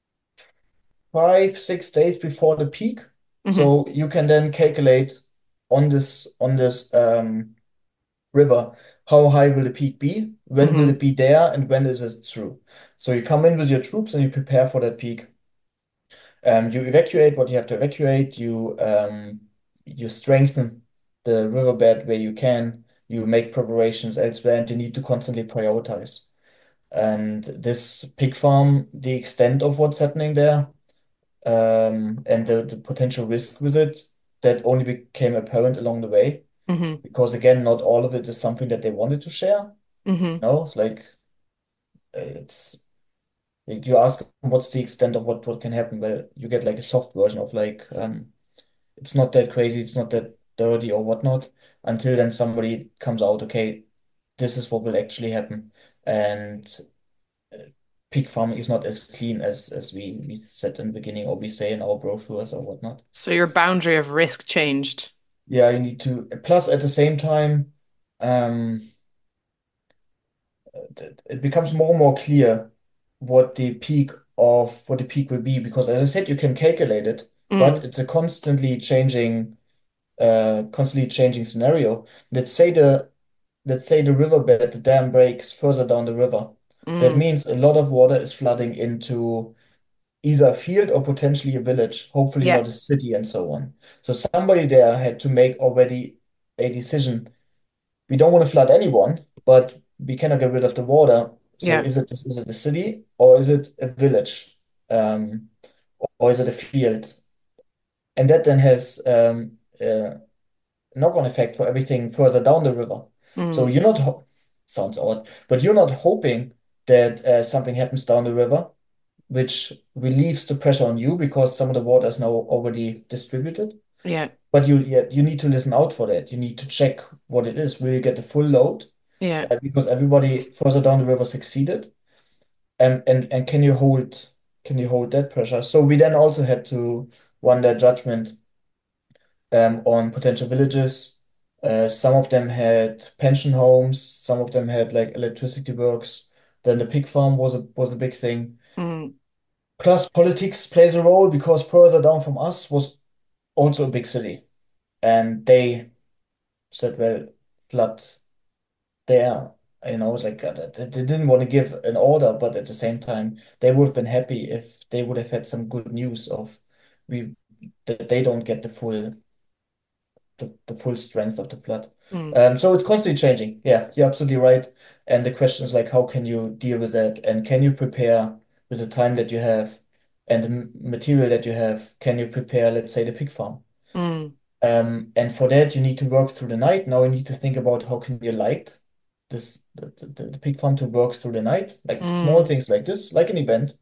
five, six days before the peak. hmm So you can then calculate on this on this um, river. How high will the peak be? When will it hmm be there? And when is it through? So you come in with your troops and you prepare for that peak. Um, you evacuate what you have to evacuate. You um, you strengthen the riverbed where you can. You make preparations elsewhere, and you need to constantly prioritize. And this pig farm, the extent of what's happening there, um, and the, the potential risk with it, that only became apparent along the way. hmm Because again, not all of it is something that they wanted to share. hmm No, it's like it's like you ask them what's the extent of what what can happen. Well, you get like a soft version of like um, it's not that crazy, it's not that dirty or whatnot. Until then, somebody comes out, okay, this is what will actually happen, and uh, pig farming is not as clean as as we we said in the beginning or we say in our brochures or whatnot. So your boundary of risk changed. Yeah, you need to. Plus, at the same time, um. it it becomes more and more clear what the peak of what the peak will be because as I said, you can calculate it, but Mm, it's a constantly changing, uh, constantly changing scenario. Let's say the let's say the riverbed, the dam breaks further down the river. That mm, means a lot of water is flooding into either a field or potentially a village, hopefully yeah, not a city and so on. So somebody there had to make already a decision we don't want to flood anyone, but we cannot get rid of the water. So yeah. is it is it a city or is it a village? Um, or is it a field? And that then has um, a knock-on effect for everything further down the river. So Mm, you're not ho sounds odd, but you're not hoping that uh, something happens down the river, which relieves the pressure on you because some of the water is now already distributed. yeah, But you yeah, you need to listen out for that. You need to check what it is. Will you get the full load? yeah. Uh, because everybody further down the river succeeded. And and and can you hold can you hold that pressure? So we then also had to run that judgment um, on potential villages. Uh, some of them had pension homes, some of them had like electricity works. Then the pig farm was a was a big thing. Mm, Plus politics plays a role because further down from us was also a big city. And they said, well, flood there. You know, it's like uh, they they didn't want to give an order, but at the same time, they would have been happy if they would have had some good news of we that they don't get the full the, the full strength of the flood. mm. Um, so it's constantly changing. Yeah, you're absolutely right. And the question is like, how can you deal with that? And can you prepare with the time that you have? and the m- material that you have, can you prepare, let's say, the pig farm? Mm. Um, and for that, you need to work through the night. Now you need to think about how can you light this the, the, the pig farm to work through the night, like small Mm. things like this, like an event.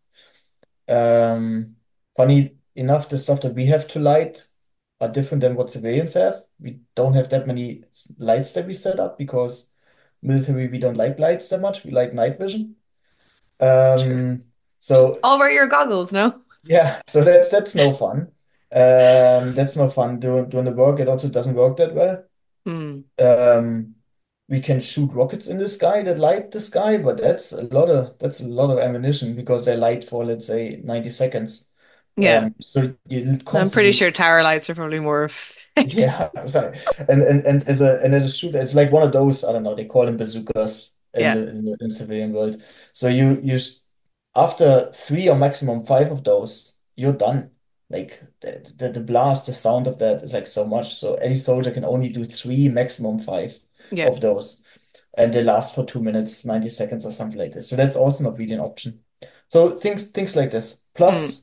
Um, Funny enough, the stuff that we have to light are different than what civilians have. We don't have that many lights that we set up because military, we don't like lights that much. We like night vision. Sure. Um, Just so all wear your goggles, no? yeah, so that's that's no fun. Um, that's no fun doing doing the work. It also doesn't work that well. Mm. Um, we can shoot rockets in the sky that light the sky, but that's a lot of that's a lot of ammunition because they light for, let's say, ninety seconds. Yeah. Um, so you I'm pretty constantly, sure tower lights are probably more effective. yeah, sorry. And and and as a and as a shooter, it's like one of those, I don't know, they call them bazookas in Yeah. the in the, in the civilian world. So you you sh- after three or maximum five of those, you're done. Like the, the the blast, the sound of that is like so much. So any soldier can only do three, maximum five Yeah. of those, and they last for two minutes, ninety seconds or something like this. So that's also not really an option. So things things like this. Mm. Plus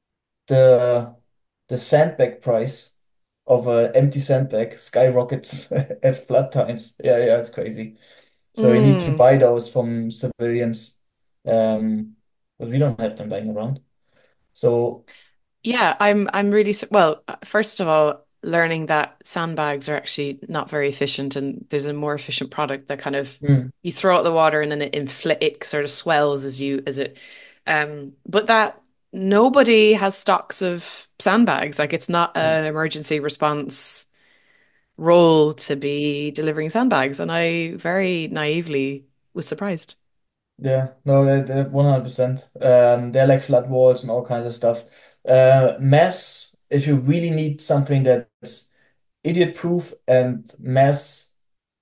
the the sandbag price of an empty sandbag skyrockets at flood times. Yeah, yeah, it's crazy. So you need to Mm. buy those from civilians, um, but we don't have them lying around. So, Yeah, I'm I'm really s- well, uh, first of all, learning that sandbags are actually not very efficient and there's a more efficient product that kind of mm, you throw out the water and then it inflate it sort of swells as you as it um but that nobody has stocks of sandbags. Like it's not no. an emergency response role to be delivering sandbags and I very naively was surprised. Yeah, no, they're, they're one hundred percent. Um, they're like flat walls and all kinds of stuff. Uh, mass, if you really need something that's idiot proof and mass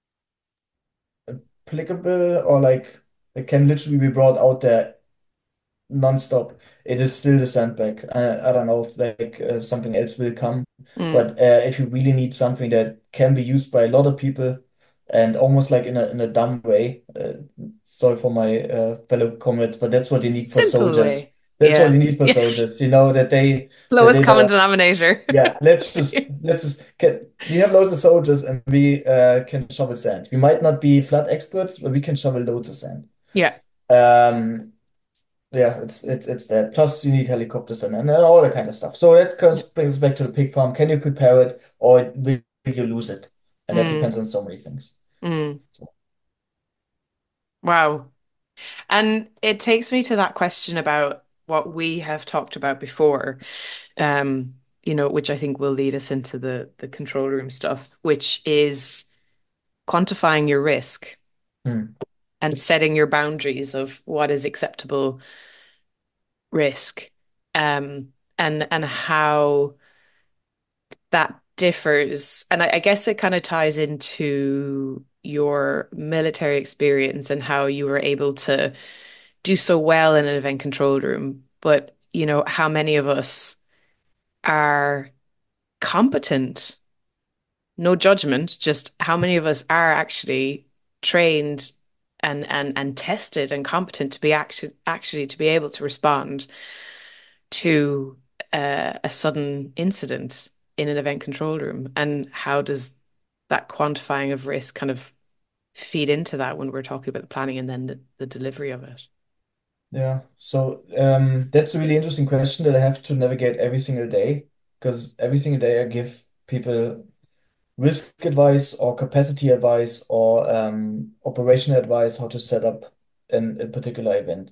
applicable, or like it can literally be brought out there non-stop, it is still the sandbag. I, I don't know if like uh, something else will come, Mm. but uh, if you really need something that can be used by a lot of people and almost like in a in a dumb way, uh, sorry for my uh, fellow comrades, but that's what you need for Simple soldiers. way. That's what Yeah. you need for Yeah. soldiers. You know that they that Lowest they common don't. denominator. Yeah, let's just let's just get. We have loads of soldiers and we uh, can shovel sand. We might not be flood experts, but we can shovel loads of sand. Yeah. Um, yeah, it's it's it's that. Plus, you need helicopters and, and all that kind of stuff. So that goes brings us back to the pig farm. Can you prepare it, or will you lose it? And that Mm. depends on so many things. Mm. So, Wow. And it takes me to that question about what we have talked about before, um, you know, which I think will lead us into the the control room stuff, which is quantifying your risk hmm, and setting your boundaries of what is acceptable risk, um, and and how that differs. And I, I guess it kind of ties into your military experience and how you were able to do so well in an event control room. But, you know, how many of us are competent? No judgment, just how many of us are actually trained and and and tested and competent to be actually actually to be able to respond to uh, a sudden incident in an event control room, and how does that quantifying of risk kind of feed into that when we're talking about the planning and then the, the delivery of it? yeah. So um, that's a really interesting question that I have to navigate every single day because every single day I give people risk advice or capacity advice or um, operational advice how to set up an, a particular event.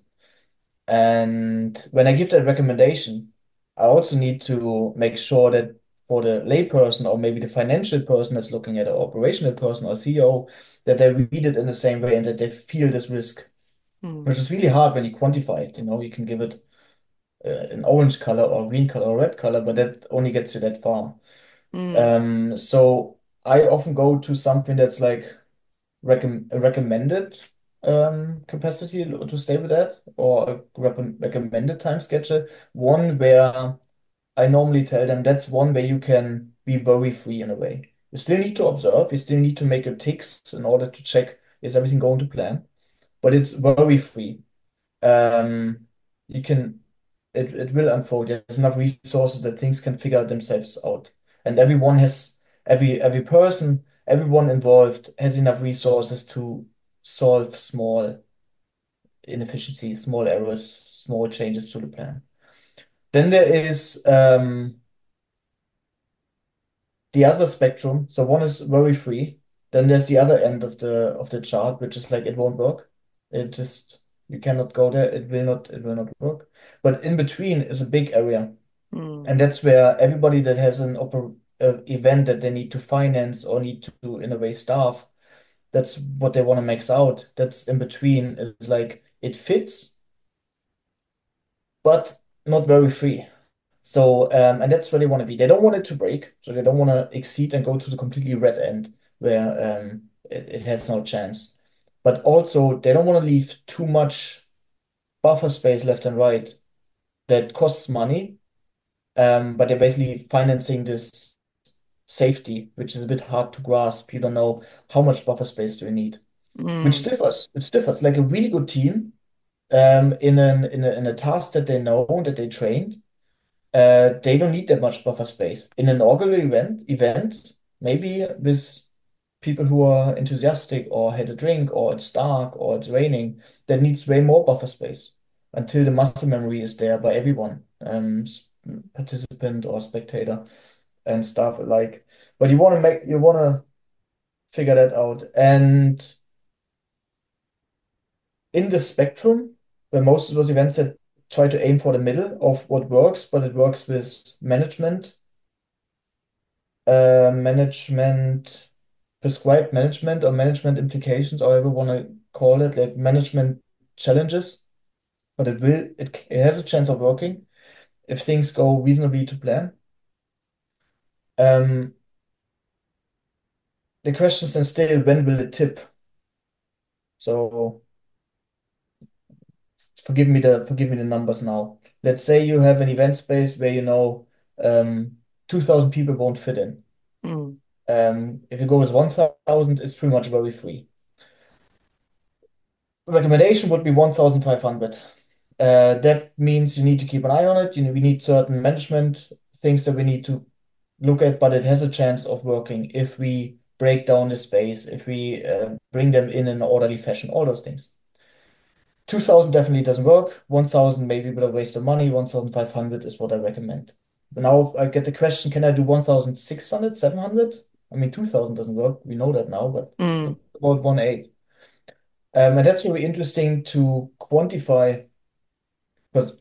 And when I give that recommendation, I also need to make sure that for the layperson or maybe the financial person that's looking at it, or operational person or C E O, that they read it in the same way and that they feel this risk, Mm, which is really hard when you quantify it. You know, you can give it uh, an orange color or green color or red color, but that only gets you that far. mm, Um, so I often go to something that's like recomm a recommended um, capacity to stay with that, or a rep recommended time schedule. One where I normally tell them that's one where you can be worry free in a way. You still need to observe, you still need to make your ticks in order to check is everything going to plan, but it's worry free. Um, you can it, it will unfold. There's enough resources that things can figure themselves out. And everyone has every every person, everyone involved has enough resources to solve small inefficiencies, small errors, small changes to the plan. Then there is um, the other spectrum. So one is very free. Then there's the other end of the of the chart, which is like it won't work. It just you cannot go there. It will not. It will not work. But in between is a big area. Mm. And that's where everybody that has an oper uh, event that they need to finance or need to, in a way, staff, that's what they want to max out. That's in between is like it fits, but not very free. So, um, and that's where they want to be. They don't want it to break, so they don't want to exceed and go to the completely red end where um, it, it has no chance. But also, they don't want to leave too much buffer space left and right that costs money. Um, but they're basically financing this safety, which is a bit hard to grasp. You don't know how much buffer space do you need, which Mm. differs. It differs. Like a really good team, um, in an in a in a task that they know that they trained, uh, they don't need that much buffer space. In an inaugural event, event, maybe with people who are enthusiastic or had a drink or it's dark or it's raining, that needs way more buffer space until the muscle memory is there by everyone, um, s- participant or spectator and stuff alike. But you want to make you want to figure that out. And in the spectrum, where most of those events that try to aim for the middle of what works, but it works with management, uh, management, prescribed management or management implications, or however you want to call it, like management challenges. But it will it, it has a chance of working if things go reasonably to plan. Um, the question is then still when will it tip? So forgive me the forgive me the numbers now. Let's say you have an event space where you know um, two thousand people won't fit in. Mm. Um, if you go with one thousand, it's pretty much very free. Recommendation would be one thousand five hundred. Uh, that means you need to keep an eye on it. You know, we need certain management things that we need to look at, but it has a chance of working if we break down the space, if we uh, bring them in an orderly fashion, all those things. two thousand definitely doesn't work. one thousand maybe a bit of waste of money. one thousand five hundred is what I recommend. But now I get the question, can I do one thousand six hundred, seven hundred? I mean, two thousand doesn't work. We know that now, but Mm. about one eight. Um, and that's really interesting to quantify because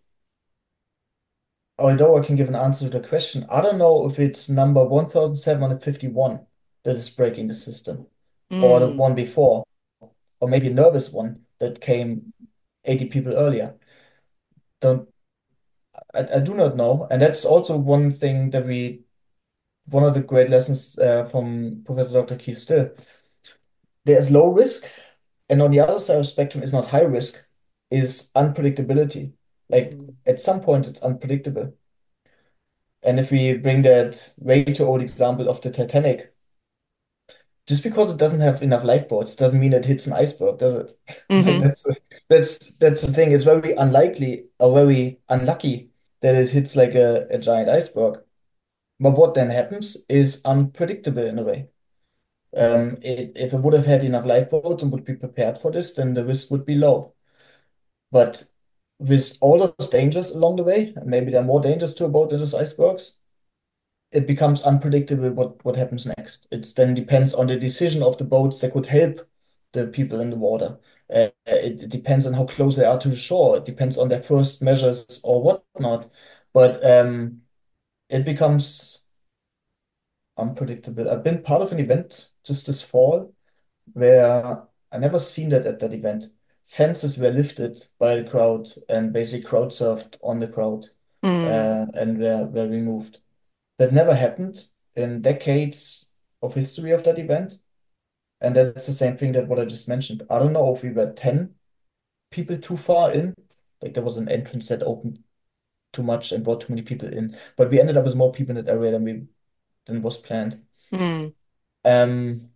although I can give an answer to the question, I don't know if it's number one thousand seven hundred fifty-one that is breaking the system or the Mm. one before, or maybe a nervous one that came eighty people earlier. Don't I, I do not know. And that's also one thing that we, one of the great lessons uh, from Professor Doctor Keith Still. There's low risk, and on the other side of the spectrum is not high risk, is unpredictability. Like Mm. at some point, it's unpredictable. And if we bring that way too old example of the Titanic, just because it doesn't have enough lifeboats doesn't mean it hits an iceberg, does it? Like Hmm. that's that's that's the thing. It's very unlikely or very unlucky that it hits like a, a giant iceberg. But what then happens is unpredictable in a way. Um, it, if it would have had enough lifeboats and would be prepared for this, then the risk would be low. But with all those dangers along the way, and maybe there are more dangers to a boat than just icebergs, it becomes unpredictable what, what happens next. It then depends on the decision of the boats that could help the people in the water. Uh, it, it depends on how close they are to the shore. It depends on their first measures or whatnot. But um, it becomes unpredictable. I've been part of an event just this fall where I never seen that at that event. Fences were lifted by the crowd and basically crowd surfed on the crowd Mm. uh, and were, were removed. That never happened in decades of history of that event. And that's the same thing that what I just mentioned. I don't know if we were ten people too far in, like there was an entrance that opened too much and brought too many people in, but we ended up with more people in that area than we than was planned. Mm. Um,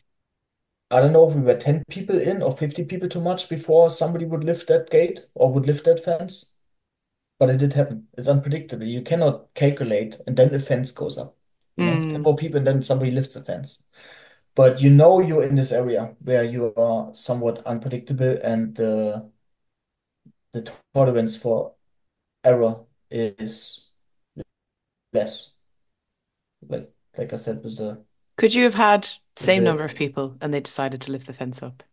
I don't know if we were ten people in or fifty people too much before somebody would lift that gate or would lift that fence. but it did happen. It's unpredictable. You cannot calculate, and then the fence goes up. You know, ten Mm. more people, and then somebody lifts the fence. But you know you're in this area where you are somewhat unpredictable, and the the tolerance for error is less. Like like I said, with the Could you have had with same number of the people and they decided to lift the fence up?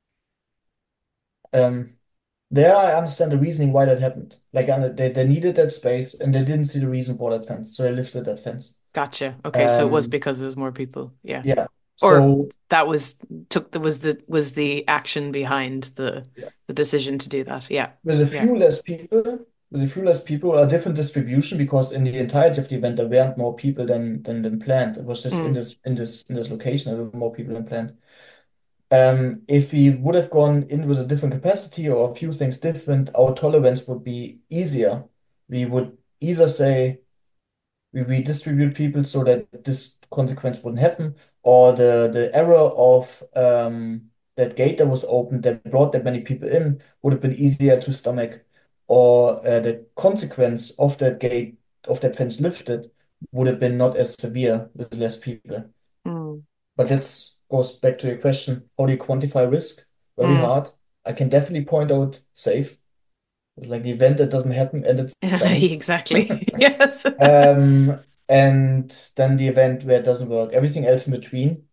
um there I understand the reasoning why that happened. Like and they, they needed that space and they didn't see the reason for that fence, so they lifted that fence. Gotcha. Okay, so it was Um because there was more people. Yeah. yeah. Or So that was took the was the was the action behind the yeah, the decision to do that. Yeah. with a Yeah. few less people, with a few less people, a different distribution because in the entirety of the event there weren't more people than than, than planned. It was just in Mm. this in this in this location there were more people than planned. Um, if we would have gone in with a different capacity or a few things different, our tolerance would be easier. We would either say we redistribute people so that this consequence wouldn't happen, or the the error of um, that gate that was opened that brought that many people in would have been easier to stomach, or uh, the consequence of that gate of that fence lifted would have been not as severe with less people. Mm. But that goes back to your question, how do you quantify risk? Very Mm. hard. I can definitely point out safe. It's like the event that doesn't happen and it's sunny. Exactly. Yes. Um, and then the event where it doesn't work. Everything else in between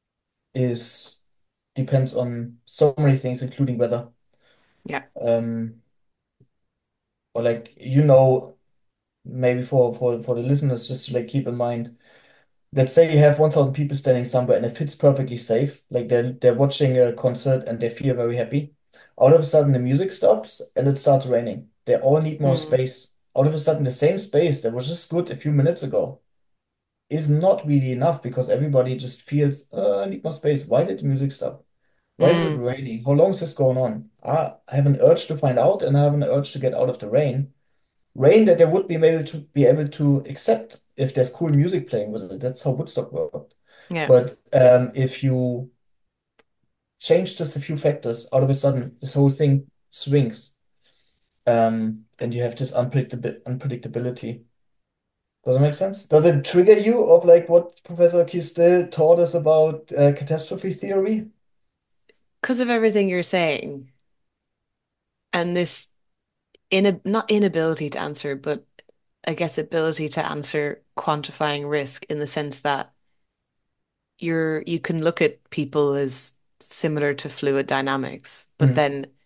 is depends on so many things, including weather. Yeah. Um, or like you know, maybe for for for the listeners, just to like keep in mind, let's say you have one thousand people standing somewhere and it fits perfectly safe, like they're they're watching a concert and they feel very happy. Out of a sudden, the music stops and it starts raining. They all need more Mm. space. Out of a sudden, the same space that was just good a few minutes ago is not really enough because everybody just feels, uh, I need more space. Why did the music stop? Why is it Mm. raining? How long is this going on? I I have an urge to find out and I have an urge to get out of the rain. Rain that they would be able to be able to accept if there's cool music playing with it. That's how Woodstock worked. Yeah. But um, if you change just a few factors, out of a sudden this whole thing swings. Um, and you have this unpredictab unpredictability. Does it make sense? Does it trigger you of like what Professor Kistel taught us about uh, catastrophe theory? Because of everything you're saying and this in not inability to answer, but I guess ability to answer quantifying risk in the sense that you're you can look at people as similar to fluid dynamics, but Hmm. then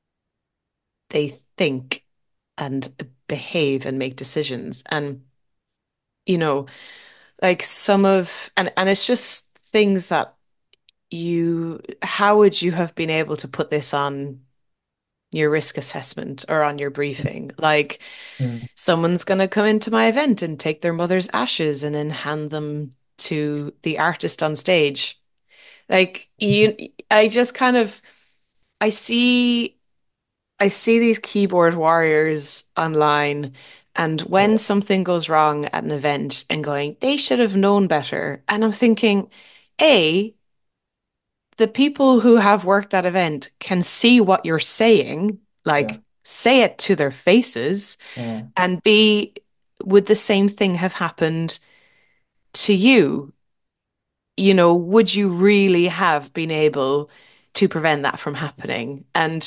they think and behave and make decisions. And, you know, like some of and and it's just things that you how would you have been able to put this on your risk assessment or on your briefing? Like Hmm. someone's going to come into my event and take their mother's ashes and then hand them to the artist on stage. Like you, I just kind of I see I see these keyboard warriors online, and when Yeah. something goes wrong at an event and going, they should have known better. And I'm thinking, A, the people who have worked that event can see what you're saying, Yeah. like say it to their faces, Hmm. and B, would the same thing have happened to you? You know, would you really have been able to prevent that from happening? And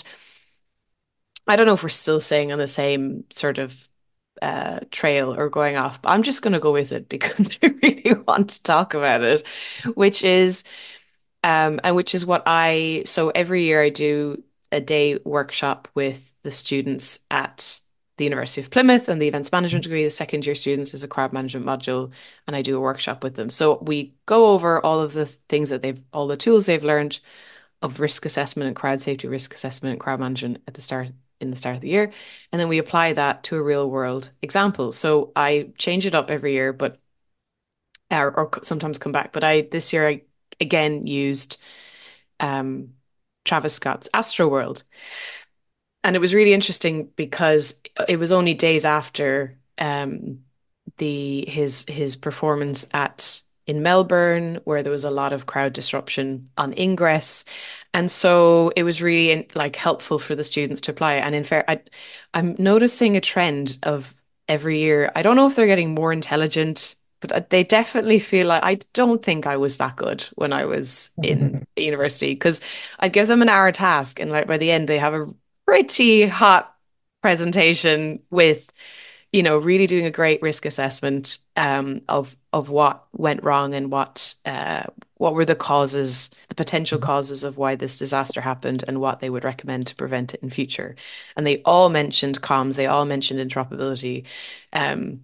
I don't know if we're still staying on the same sort of uh, trail or going off, but I'm just going to go with it because I really want to talk about it, which is, um, and which is what I, so every year I do a day workshop with the students at the University of Plymouth and the events management degree. The second year students is a crowd management module, and I do a workshop with them. So we go over all of the things that they've, all the tools they've learned of risk assessment and crowd safety risk assessment and crowd management at the start in the start of the year. And then we apply that to a real world example. So I change it up every year, but or, or sometimes come back. But I this year I again used um, Travis Scott's Astroworld. And it was really interesting because it was only days after um, the his his performance at in Melbourne, where there was a lot of crowd disruption on ingress. And so it was really like helpful for the students to apply. And in fair, I, I'm noticing a trend of every year. I don't know if they're getting more intelligent, but they definitely feel like I don't think I was that good when I was in university because I'd give them an hour task, and like by the end, they have a pretty hot presentation with you know, really doing a great risk assessment um, of of what went wrong and what uh, what were the causes, the potential causes of why this disaster happened, and what they would recommend to prevent it in future. And they all mentioned comms, they all mentioned interoperability. Um,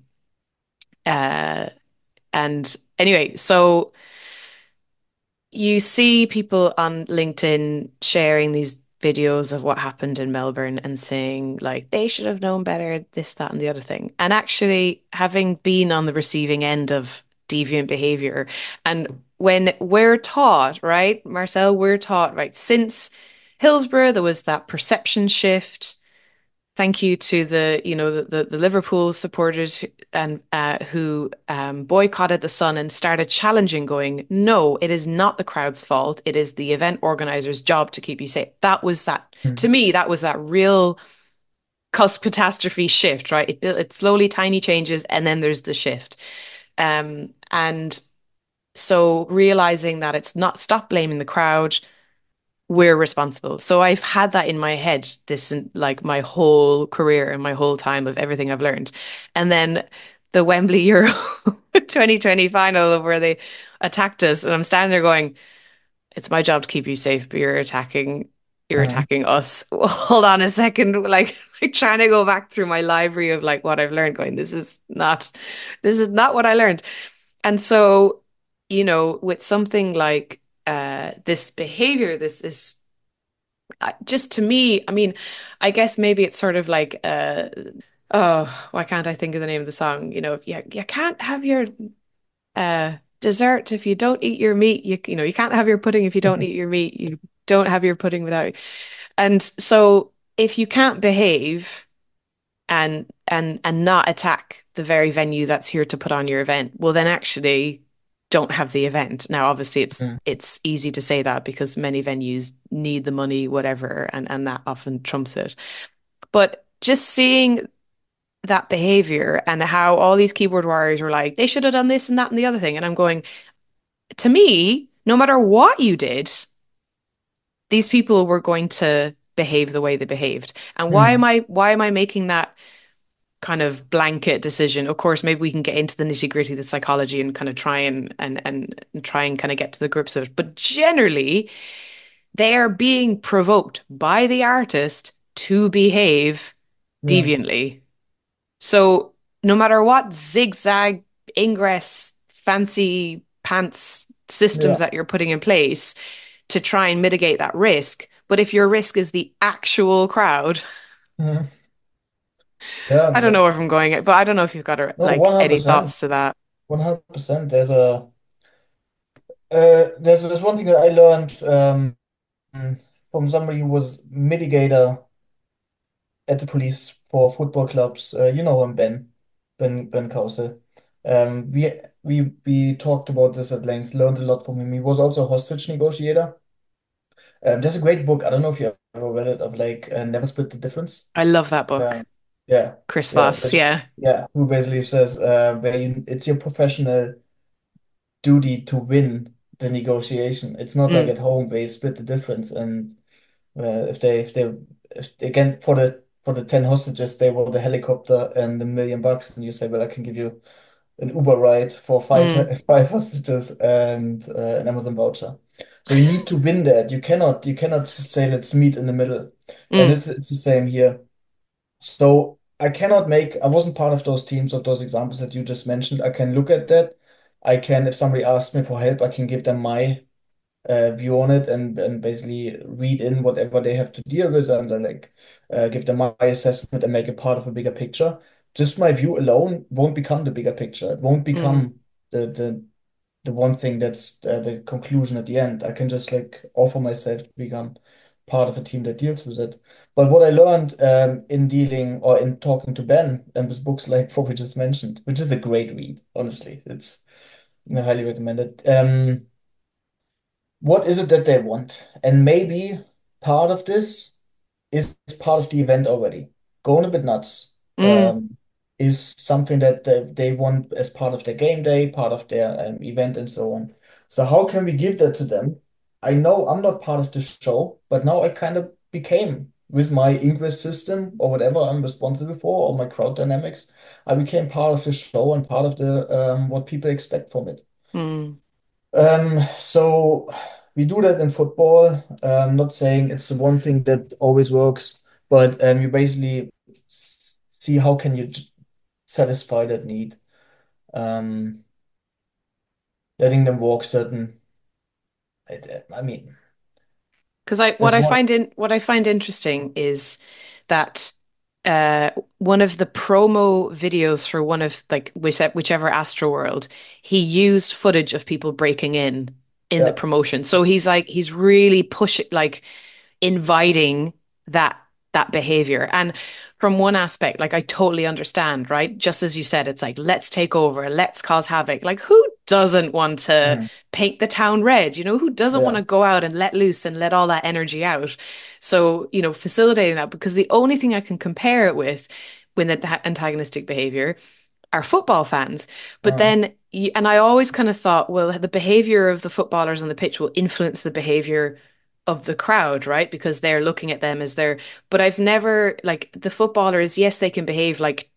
uh, and anyway, so you see people on LinkedIn sharing these videos of what happened in Melbourne and saying, like, they should have known better, this, that, and the other thing. And actually, having been on the receiving end of deviant behavior, and when we're taught, right, Marcel, we're taught, right, since Hillsborough, there was that perception shift. Thank you to the, you know, the, the, the Liverpool supporters who, and uh, who um, boycotted the Sun and started challenging, going, no, it is not the crowd's fault. It is the event organizer's job to keep you safe. That was that, to Mm. me, that was that real cusp catastrophe shift, right? It, it slowly tiny changes and then there's the shift. Um, and so realizing that it's not, stop blaming the crowd, we're responsible. So I've had that in my head this like my whole career and my whole time of everything I've learned. And then the Wembley Euro twenty twenty final where they attacked us and I'm standing there going, it's my job to keep you safe, but you're attacking you're Mm. attacking us. Well, hold on a second. Like, like trying to go back through my library of like what I've learned, going, this is not this is not what I learned. And so, you know, with something like uh this behavior, this this uh, just to me, I mean, I guess maybe it's sort of like, uh, oh, why can't I think of the name of the song? You know, you, you can't have your uh, dessert if you don't eat your meat. You, you know, you can't have your pudding if you don't eat your meat. You don't have your pudding without. And so if you can't behave and and and not attack the very venue that's here to put on your event, well, then actually don't have the event. Now, obviously, it's Mm. it's easy to say that because many venues need the money, whatever, and and that often trumps it. But just seeing that behavior and how all these keyboard warriors were like, they should have done this and that and the other thing, and I'm going, to me, no matter what you did, these people were going to behave the way they behaved. And why am Mm. I why am I making that kind of blanket decision? Of course, maybe we can get into the nitty-gritty, the psychology, and kind of try and and and try and kind of get to the grips of it. But generally, they are being provoked by the artist to behave Yeah. deviantly. So no matter what zigzag ingress fancy pants systems Yeah. that you're putting in place to try and mitigate that risk, but if your risk is the actual crowd, Mm. Yeah. I don't know where I'm going, but I don't know if you've got a, No, like any one hundred percent. thoughts to that. one hundred percent. There's a uh, there's this one thing that I learned um, from somebody who was mitigator at the police for football clubs. Uh, you know him, Ben, Ben, Ben Kause. Um, we we we talked about this at length, learned a lot from him. He was also a hostage negotiator. Um, there's a great book. I don't know if you ever read it of like uh, Never Split the Difference. I love that book. Um, yeah, Chris yeah, Voss, which yeah. yeah, who basically says uh, where you, it's your professional duty to win the negotiation. It's not like Mm, at home where you split the difference and uh, if they if they if, again for the for the ten hostages they want a helicopter and a million bucks and you say, well, I can give you an Uber ride for five mm, five hostages and uh, an Amazon voucher. So you need to win that. You cannot you cannot just say let's meet in the middle. And mm, it's it's the same here. So I cannot make, I wasn't part of those teams of those examples that you just mentioned. I can look at that. I can, if somebody asks me for help, I can give them my uh, view on it and and basically read in whatever they have to deal with and then like uh, give them my assessment and make it part of a bigger picture. Just my view alone won't become the bigger picture. It won't mm, become the the the one thing that's uh, the conclusion at the end. I can just like offer myself to become part of a team that deals with it. But what I learned um, in dealing or in talking to Ben and with books like what we just mentioned, which is a great read, honestly. It's I highly recommend it. Um, what is it that they want? And maybe part of this is part of the event already. Going a bit nuts Mm, um, is something that they, they want as part of their game day, part of their um, event, and so on. So how can we give that to them? I know I'm not part of the show, but now I kind of became with my Ingress system or whatever I'm responsible for, or my crowd dynamics. I became part of the show and part of the um, what people expect from it. mm. Um, so we do that in football. I'm not saying it's the one thing that always works, but um, you basically s- see how can you j- satisfy that need. Um, letting them walk certain. I, I mean, Because I what there's I one. find in what I find interesting is that uh one of the promo videos for one of like which, whichever Astro World, he used footage of people breaking in in the Yeah. promotion. So he's like he's really pushing like inviting that that behavior. And from one aspect, like I totally understand, right? Just as you said, it's like let's take over, let's cause havoc. Like who doesn't want to Mhm. paint the town red? You know, who doesn't want Yeah. to go out and let loose and let all that energy out? So, you know, facilitating that because the only thing I can compare it with when the antagonistic behavior are football fans. But Uh, then, you, and I always kind of thought, well, the behavior of the footballers on the pitch will influence the behavior of the crowd, right? Because they're looking at them as their, but I've never, like, the footballers, yes, they can behave like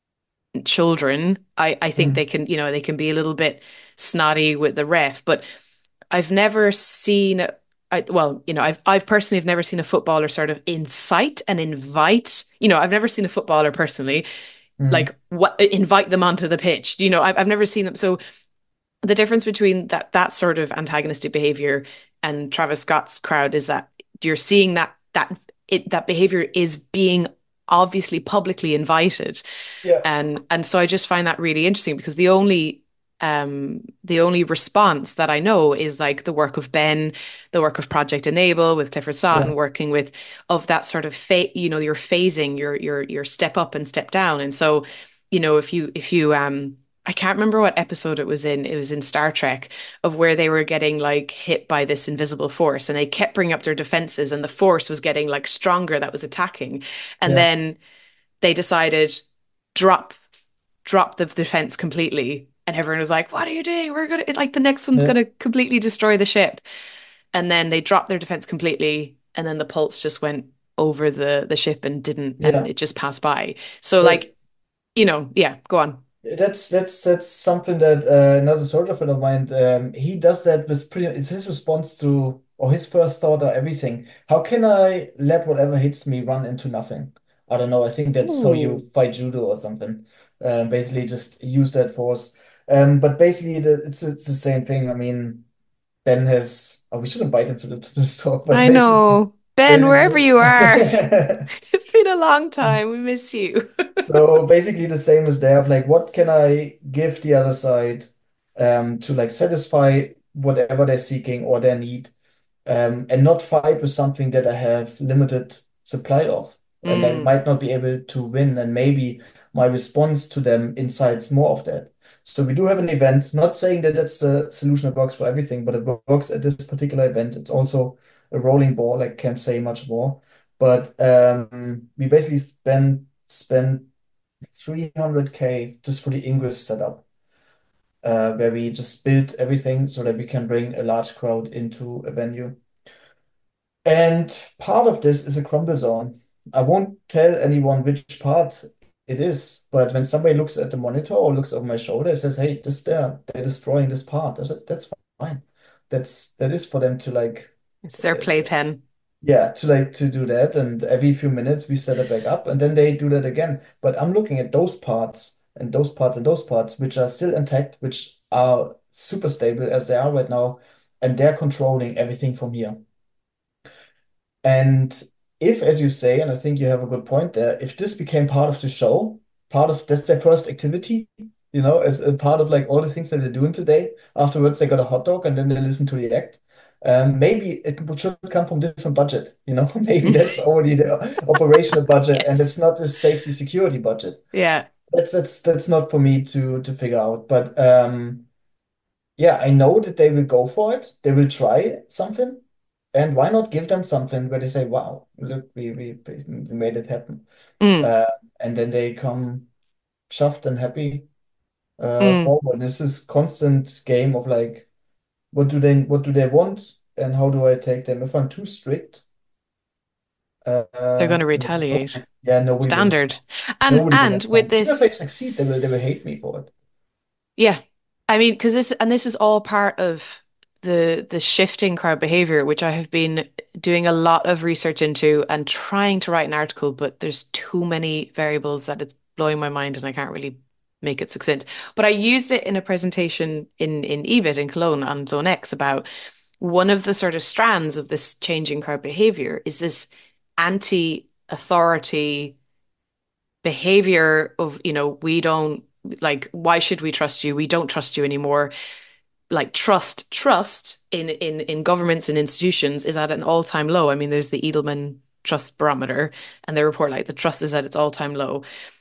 children. I, I think they mm, can, you know, they can be a little bit snotty with the ref, but I've never seen, I, well, you know, I've I've personally have never seen a footballer sort of incite and invite. You know, I've never seen a footballer personally mm, like what invite them onto the pitch. You know, I've I've never seen them. So the difference between that that sort of antagonistic behavior and Travis Scott's crowd is that you're seeing that that it that behavior is being obviously publicly invited, yeah. and and so I just find that really interesting because the only um the only response that I know is like the work of Ben, the work of Project Enable with Clifford Yeah. Sutton, working with of that sort of fa you know, you're phasing your your your step up and step down. And so, you know, if you if you um I can't remember what episode it was in. It was in Star Trek of where they were getting like hit by this invisible force and they kept bringing up their defenses and the force was getting like stronger that was attacking. And Yeah. then they decided drop drop the defense completely. And everyone was like, what are you doing? We're gonna like the next one's Yeah. gonna completely destroy the ship. And then they dropped their defense completely, and then the pulse just went over the the ship and didn't and Yeah. it just passed by. So That like, you know, yeah, go on. That's that's that's something that uh, another soldier friend of mine um, he does that with pretty. It's his response to or his first thought or everything. How can I let whatever hits me run into nothing? I don't know. I think that's so you Ooh. fight judo or something. Um, basically, just use that force. Um, but basically, the, it's it's the same thing. I mean, Ben has. Oh, we should invite him to, the, to this talk. But I basically, know. Ben, wherever basically. you are, it's been a long time. We miss you. So basically the same as there of like what can I give the other side um to like satisfy whatever they're seeking or their need um and not fight with something that I have limited supply of and I Mm, might not be able to win and maybe my response to them incites more of that. So we do have an event, not saying that that's the solution that works for everything, but it works at this particular event. It's also a rolling ball, I can't say much more. But um, we basically spend spend three hundred k just for the Ingress setup, uh, where we just built everything so that we can bring a large crowd into a venue. And part of this is a crumble zone. I won't tell anyone which part it is, but when somebody looks at the monitor or looks over my shoulder, it says, "Hey, this there, they're destroying this part." I said, "That's fine. That's that is for them to like it's their uh, playpen. yeah, to like to do that, and every few minutes we set it back up, and then they do that again. But I'm looking at those parts and those parts and those parts which are still intact, which are super stable as they are right now, and they're controlling everything from here. And if, as you say, and I think you have a good point there, if this became part of the show, part of that's their first activity, you know, as a part of like all the things that they're doing today. Afterwards, they got a hot dog and then they listen to the act. Um, maybe it should come from different budget, you know, maybe that's already the operational budget and Yes. it's not the safety security budget. Yeah. That's that's that's not for me to to figure out. But um yeah, I know that they will go for it. They will try something. And why not give them something where they say, wow, look, we, we, we made it happen. Mm, Uh, and then they come chuffed and happy uh, mm. forward. This is constant game of like, what do they what do they want and how do I take them? If I'm too strict, They're going uh, to retaliate. yeah, nobody will Standard. And nobody will and have with fun. Even if this, I succeed, they will they will hate me for it. yeah. I mean, because this and this is all part of the the shifting crowd behavior, which I have been doing a lot of research into and trying to write an article, but there's too many variables that it's blowing my mind and I can't really make it succinct. But I used it in a presentation in in E B I T in Cologne on Zone X about one of the sort of strands of this changing crowd behavior is this anti-authority behavior of, you know, we don't like, why should we trust you? We don't trust you anymore. Like trust, trust in in in governments and institutions is at an all-time low. I mean, there's the Edelman Trust Barometer, and they report like the trust is at its all-time low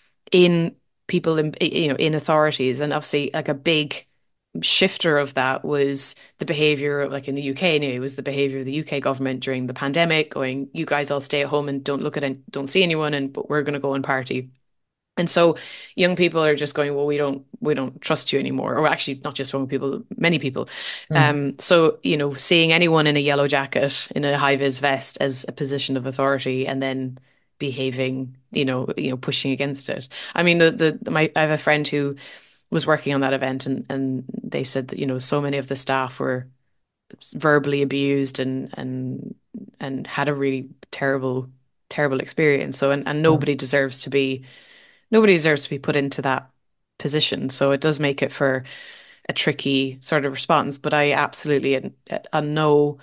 in people in, you know, in authorities, and obviously like a big shifter of that was the behavior of, like in the U K anyway, it was the behavior of the U K government during the pandemic, going, you guys all stay at home and don't look at it, don't see anyone, and but we're going to go and party. And so young people are just going, well, we don't we don't trust you anymore. Or actually not just young people, many people. Hmm. Um, so, you know, seeing anyone in a yellow jacket, in a high-vis vest as a position of authority and then behaving, you know, you know, pushing against it. I mean, the, the my I have a friend who was working on that event and and they said that, you know, so many of the staff were verbally abused and and and had a really terrible, terrible experience. So and, and Hmm. nobody deserves to be nobody deserves to be put into that position. So it does make it for a tricky sort of response. But I absolutely, at, at, at no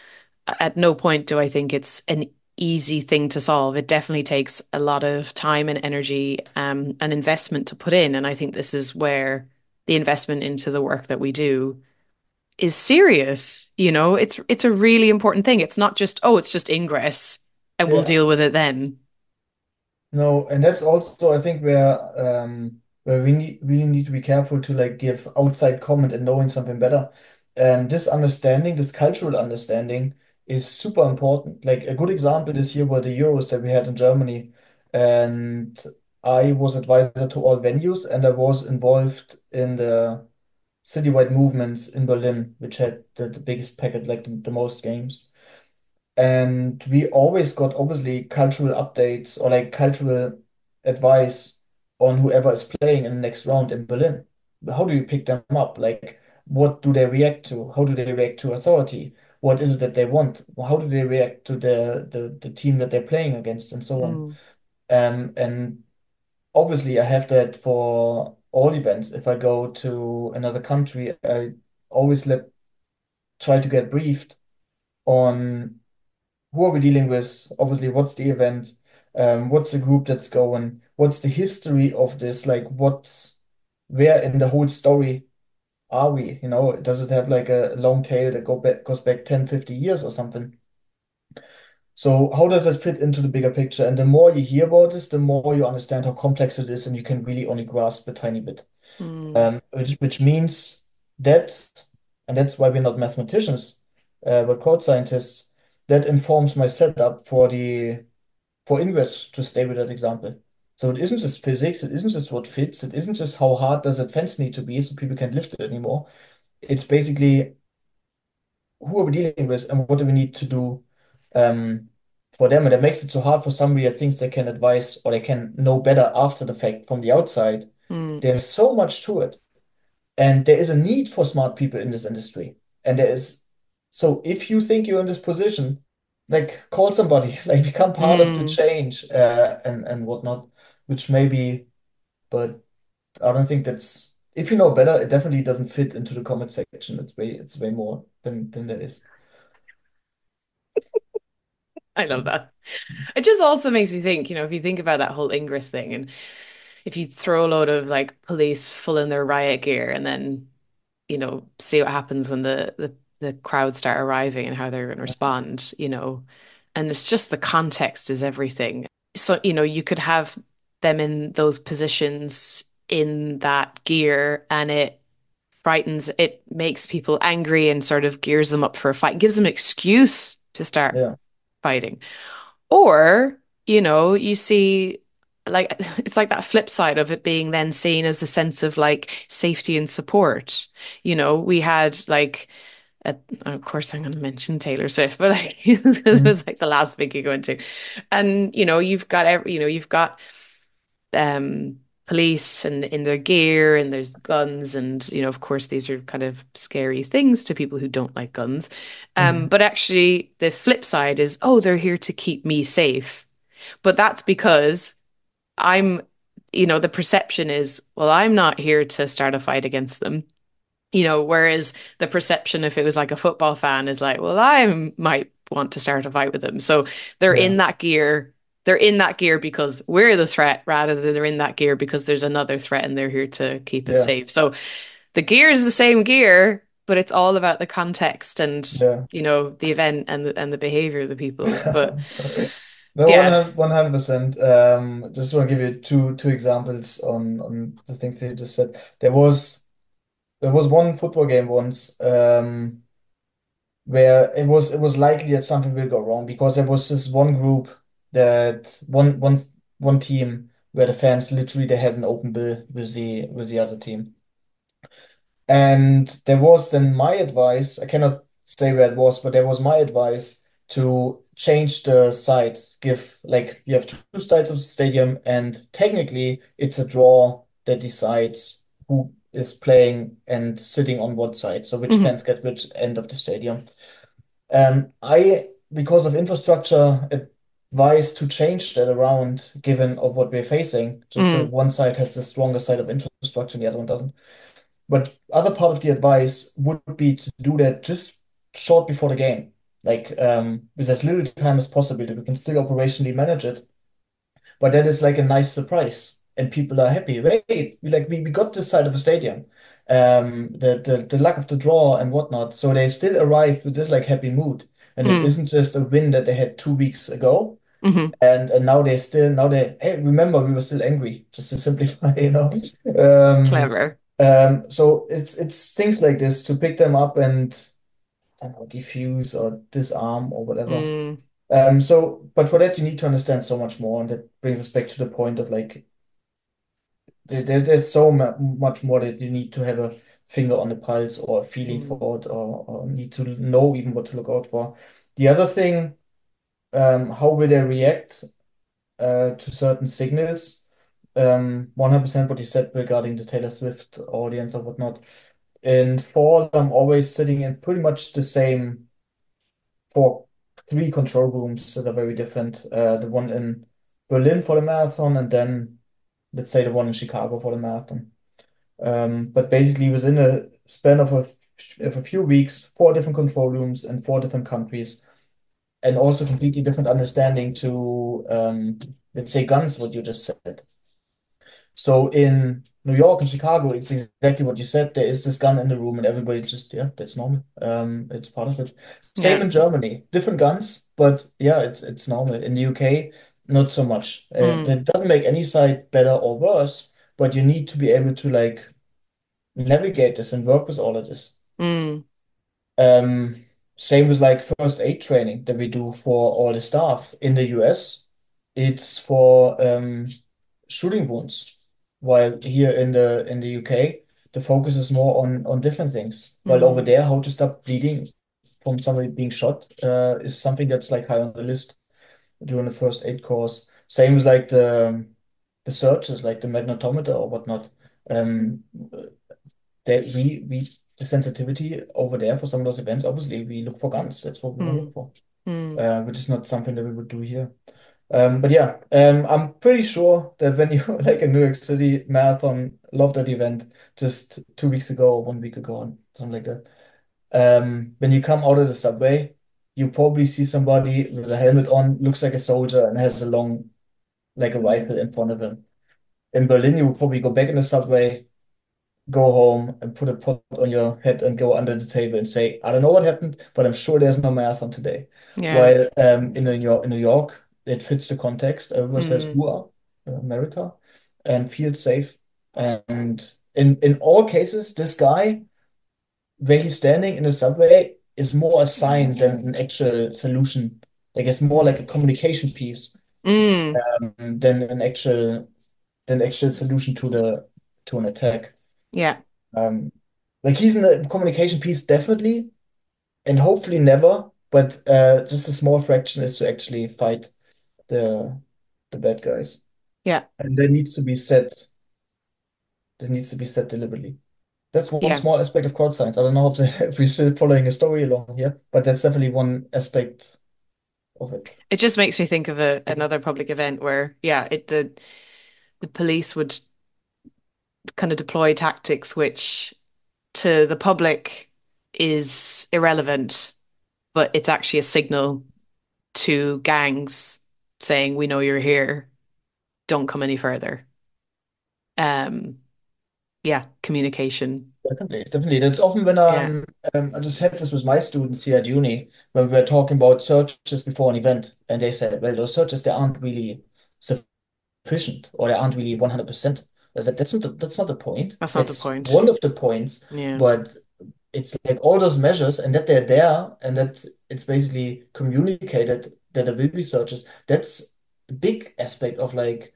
at no point do I think it's an easy thing to solve. It definitely takes a lot of time and energy, um, and investment to put in. And I think this is where the investment into the work that we do is serious. You know, it's it's a really important thing. It's not just, oh, it's just ingress and we'll Yeah. deal with it then. No, and that's also I think where um where we need really need to be careful to like give outside comment and knowing something better. Um, this understanding, this cultural understanding is super important. Like a good example this year were the Euros that we had in Germany. And I was advisor to all venues and I was involved in the citywide movements in Berlin, which had the, the biggest packet, like the, the most games. And we always got obviously cultural updates or like cultural advice on whoever is playing in the next round in Berlin. How do you pick them up? Like, what do they react to? How do they react to authority? What is it that they want? How do they react to the the, the team that they're playing against, and so on? Mm, Um, and obviously, I have that for all events. If I go to another country, I always let try to get briefed on who are we dealing with? Obviously, what's the event? Um, what's the group that's going? What's the history of this? Like, what's where in the whole story are we? You know, does it have like a long tail that go back goes back ten, fifty years or something? So how does it fit into the bigger picture? And the more you hear about this, the more you understand how complex it is, and you can really only grasp a tiny bit. mm, Um, which, which means that, and that's why we're not mathematicians, uh, but crowd scientists, that informs my setup for the for Ingress to stay with that example. So it isn't just physics, it isn't just what fits, it isn't just how hard does that fence need to be so people can't lift it anymore. It's basically who are we dealing with and what do we need to do um, for them. And that makes it so hard for somebody that thinks they can advise or they can know better after the fact from the outside. mm, There's so much to it. And there is a need for smart people in this industry. And there is, so if you think you're in this position, like call somebody, like become part of the mm. change uh, and and whatnot, which maybe, but I don't think that's if you know better, it definitely doesn't fit into the comment section. It's way it's way more than than there is. I love that. It just also makes me think, you know, if you think about that whole Ingress thing, and if you throw a load of like police full in their riot gear and then, you know, see what happens when the the, the crowds start arriving and how they're going to respond, you know, and it's just the context is everything. So, you know, you could have them in those positions in that gear and it frightens, it makes people angry and sort of gears them up for a fight, gives them an excuse to start Yeah. fighting. Or, you know, you see like it's like that flip side of it being then seen as a sense of like safety and support. You know, we had like a, of course I'm going to mention Taylor Swift, but like it Mm. was like the last big gig I went to. And you know, you've got every, you know, you've got um police and in their gear and there's guns and you know of course these are kind of scary things to people who don't like guns um Mhm. but actually the flip side is oh they're here to keep me safe but that's because I'm you know the perception is well I'm not here to start a fight against them you know, whereas the perception, if it was like a football fan, is like, well, I might want to start a fight with them. So they're Yeah. in that gear. They're in that gear because we're the threat, rather than they're in that gear because there's another threat and they're here to keep us Yeah. safe. So the gear is the same gear, but it's all about the context and, Yeah. you know, the event and the and the behavior of the people. But No, one yeah. hundred one hundred percent. Um, just want to give you two two examples on on the things that you just said. There was there was one football game once, um, where it was it was likely that something will go wrong because there was this one group that one one one team where the fans literally they had an open bill with the with the other team. And there was then my advice, I cannot say where it was, but there was my advice to change the sides. Give like you have two sides of the stadium, and technically it's a draw that decides who is playing and sitting on what side, so which Mhm. fans get which end of the stadium. Um, I, because of infrastructure, advise to change that around, given of what we're facing. Just so Mm. one side has the stronger side of infrastructure and the other one doesn't. But other part of the advice would be to do that just short before the game, like um, with as little time as possible, that we can still operationally manage it. But that is like a nice surprise, and people are happy. Wait, we like we, we got this side of the stadium, um, the, the the luck of the draw and whatnot. So they still arrive with this like happy mood, and it Mm. isn't just a win that they had two weeks ago. Mhm. And and now they still now they hey remember we were still angry just to simplify you know um Clever. um so it's it's things like this to pick them up and I don't know diffuse or disarm or whatever Mm. um so but for that you need to understand so much more, and that brings us back to the point of like there, there- there's so mu much more that you need to have a finger on the pulse or a feeling Mm. for it, or, or need to know even what to look out for. The other thing, um how will they react uh, to certain signals. Um, one hundred percent what you said regarding the Taylor Swift audience or whatnot. In fall, I'm always sitting in pretty much the same for three control rooms that are very different. Uh, the one in Berlin for the marathon, and then let's say the one in Chicago for the marathon. Um, but basically, within a span of a, of a few weeks, four different control rooms in four different countries, and also completely different understanding to, um, let's say, guns, what you just said. So in New York and Chicago, it's exactly what you said. There is this gun in the room, and everybody just, yeah, that's normal. Um, it's part of it. Same Yeah. in Germany, different guns, but yeah, it's it's normal. In the U K, not so much. Uh, Mm. that doesn't make any side better or worse, but you need to be able to like navigate this and work with all of this. Mm. Um, Same with like first aid training that we do for all the staff in the U S. It's for um, shooting wounds, while here in the in the U K, the focus is more on on different things. While over Mm. there, how to stop bleeding from somebody being shot uh, is something that's like high on the list during the first aid course. Same with like the the searches, like the magnetometer or whatnot. Um, that we we the sensitivity over there for some of those events, obviously we look for guns. That's what we want to Mm. look for, Mm. uh, which is not something that we would do here. Um, but yeah, um, I'm pretty sure that when you like a New York City marathon, love that event just two weeks ago or one week ago, or something like that. Um, when you come out of the subway, you probably see somebody with a helmet on, looks like a soldier, and has a long, like a rifle in front of him. In Berlin, you would probably go back in the subway, go home and put a pot on your head and go under the table and say, I don't know what happened, but I'm sure there's no marathon today. Yeah. While um, in New York, in New York, it fits the context. Everyone says Mm. "Hurrah, America," and feels safe. And in in all cases, this guy where he's standing in the subway is more a sign than an actual solution. Like it's more like a communication piece Mm, um, than an actual than actual solution to the to an attack. yeah, Um, like he's in a communication piece definitely, and hopefully never, but uh, just a small fraction is to actually fight the the bad guys, yeah, and that needs to be said. That needs to be said deliberately. That's one yeah. small aspect of crowd science. I don't know if, the, if we're still following a story along here, but that's definitely one aspect of it. It just makes me think of a another public event where, yeah, it the the police would kind of deploy tactics which to the public is irrelevant, but it's actually a signal to gangs saying, "We know you're here. Don't come any further." Um, yeah, communication. Definitely, definitely. That's often when Yeah, um, um I just had this with my students here at uni when we were talking about searches before an event, and they said, well, those searches they aren't really sufficient or they aren't really one hundred percent. I said, that's not the, that's not the point. that's not the That's point. one of the points, Yeah. but it's like all those measures and that they're there and that it's basically communicated that there will be searches. That's a big aspect of like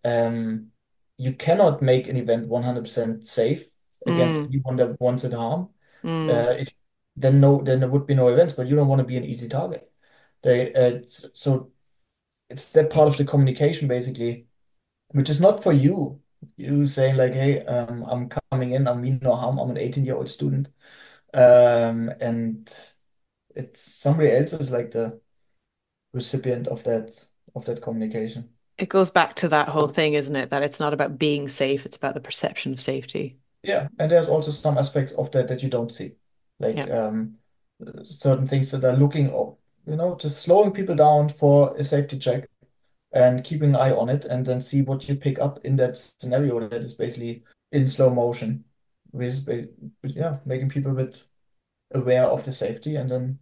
um you cannot make an event one hundred percent safe against Mm, anyone that wants it harm. mm. Uh, if then no then there would be no events, but you don't want to be an easy target. They uh, so it's that part of the communication basically, which is not for you. You saying like, hey, um, I'm coming in, I'm mean no harm, I'm an eighteen year old student. Um, and it's somebody else is like the recipient of that of that communication. It goes back to that whole thing, isn't it? That it's not about being safe, it's about the perception of safety. Yeah, and there's also some aspects of that that you don't see, like Yeah. um, certain things that are looking up, you know, just slowing people down for a safety check and keeping an eye on it, and then see what you pick up in that scenario that is basically in slow motion, with ba- yeah, making people a bit aware of the safety and then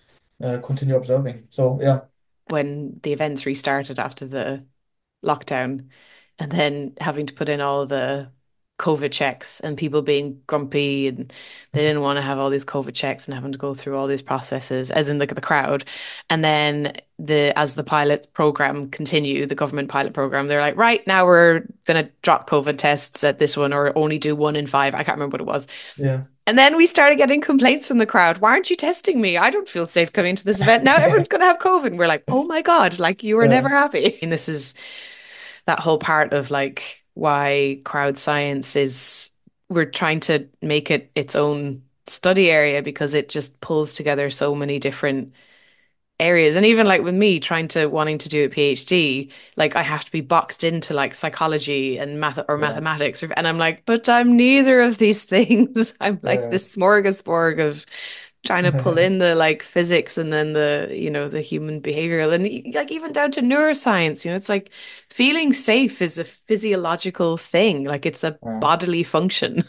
uh, continue observing. So yeah, When the events restarted after the lockdown and then having to put in all the COVID checks and people being grumpy and they didn't want to have all these COVID checks and having to go through all these processes, as in the, the crowd. And then the as the pilot program continued, the government pilot program, they're like, right, now we're gonna drop COVID tests at this one or only do one in five. I can't remember what it was. yeah. And then we started getting complaints from the crowd. Why aren't you testing me? I don't feel safe coming to this event. Now everyone's going to have COVID. And we're like, oh my God, like you were never Yeah. happy. And this is that whole part of like why crowd science is, we're trying to make it its own study area because it just pulls together so many different areas. And even like with me trying to wanting to do a PhD, like I have to be boxed into like psychology and math or Yeah. mathematics. And I'm like, but I'm neither of these things. I'm like Yeah. this smorgasbord of trying to pull in the like physics and then the, you know, the human behavioral and e- like even down to neuroscience, you know, it's like feeling safe is a physiological thing. Like it's a Yeah. bodily function.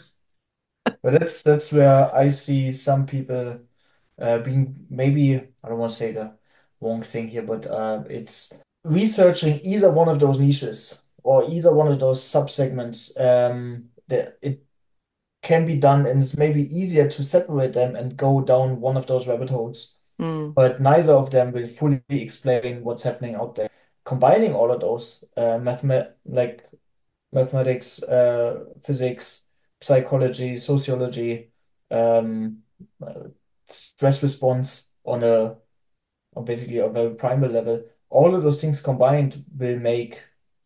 But that's that's where I see some people uh, being maybe I don't want to say the wrong thing here, but uh, it's researching either one of those niches or either one of those subsegments. Um, that it can be done, and it's maybe easier to separate them and go down one of those rabbit holes. Mm, But neither of them will fully explain what's happening out there. Combining all of those, uh, mathemat like mathematics, uh, physics, psychology, sociology, um, uh, stress response on a on basically a very primal level. All of those things combined will make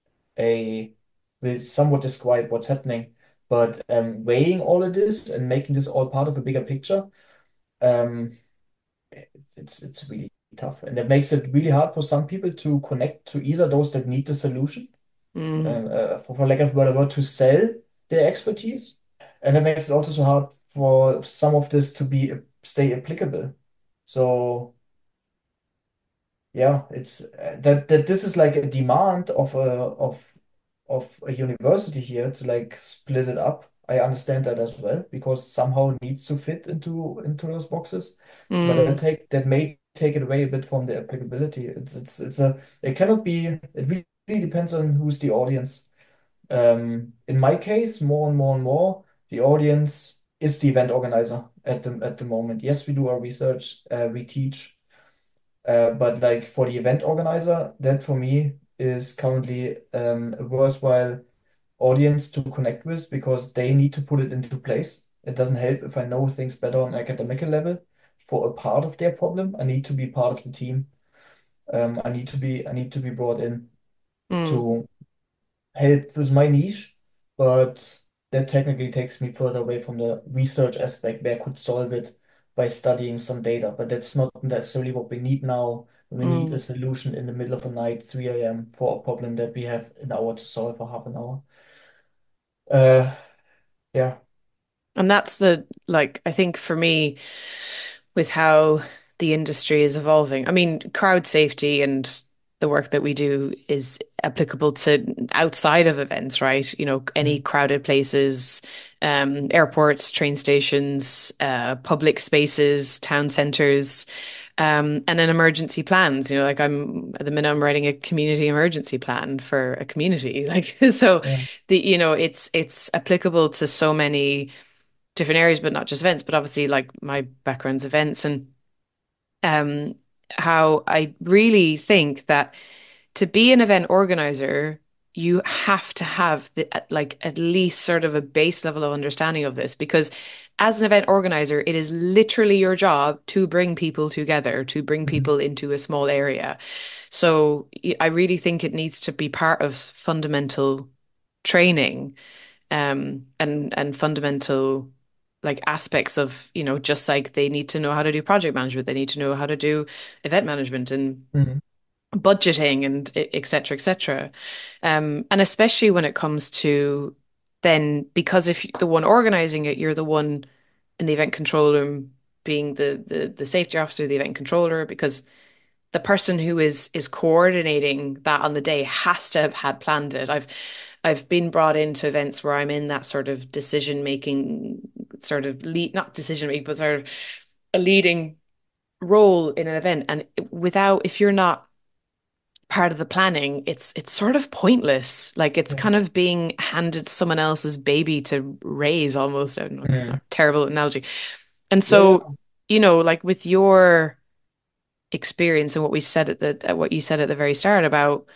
a will somewhat describe what's happening. But um, weighing all of this and making this all part of a bigger picture, um, it's it's it's really tough, and that makes it really hard for some people to connect to either those that need the solution uh, mm, uh, for, for lack of a better word, to sell their expertise. And that makes it also so hard for some of this to be stay applicable. So yeah, it's uh, that that this is like a demand of a of of a university here to like split it up. I understand that as well because somehow it needs to fit into into those boxes. But that mm, take that may take it away a bit from the applicability. It's it's it's a it cannot be it really depends on who's the audience. Um, in my case, more and more and more, the audience is the event organizer. at the at the moment. Yes, we do our research, uh, we teach, uh, but like for the event organizer, that for me is currently um, a worthwhile audience to connect with because they need to put it into place. It doesn't help if I know things better on academical level for a part of their problem. I need to be part of the team. Um, I need to be I need to be brought in Mm, to help with my niche, but that technically takes me further away from the research aspect where I could solve it by studying some data. But that's not necessarily what we need now. We need a mm. solution in the middle of the night, three a m for a problem that we have an hour to solve or half an hour. Uh, yeah. And that's the, like, I think for me, with how the industry is evolving, I mean, crowd safety and the work that we do is applicable to outside of events, right? You know, any Mm, crowded places, um, airports, train stations, uh, public spaces, town centers, um, and then emergency plans. You know, like I'm at the minute I'm writing a community emergency plan for a community. Like so yeah. the, you know, it's it's applicable to so many different areas, but not just events, but obviously like my background's events and um how I really think that to be an event organizer, you have to have the, like at least sort of a base level of understanding of this because as an event organizer, it is literally your job to bring people together, to bring Mhm. people into a small area. So I really think it needs to be part of fundamental training um, and and fundamental like aspects of, you know, just like they need to know how to do project management, they need to know how to do event management and Mhm. budgeting and e- et cetera, et cetera. Um, and especially when it comes to then, because if you're the one organizing it, you're the one in the event control room being the the the safety officer, the event controller, because the person who is is coordinating that on the day has to have had planned it. I've I've been brought into events where I'm in that sort of decision making sort of lead, not decision making, but sort of a leading role in an event. And without, if you're not part of the planning, it's it's sort of pointless. Like it's Yeah. kind of being handed someone else's baby to raise almost. I don't know, it's not Mhm. a terrible analogy. And Yeah, so, yeah. you know, like with your experience and what we said at the at what you said at the very start about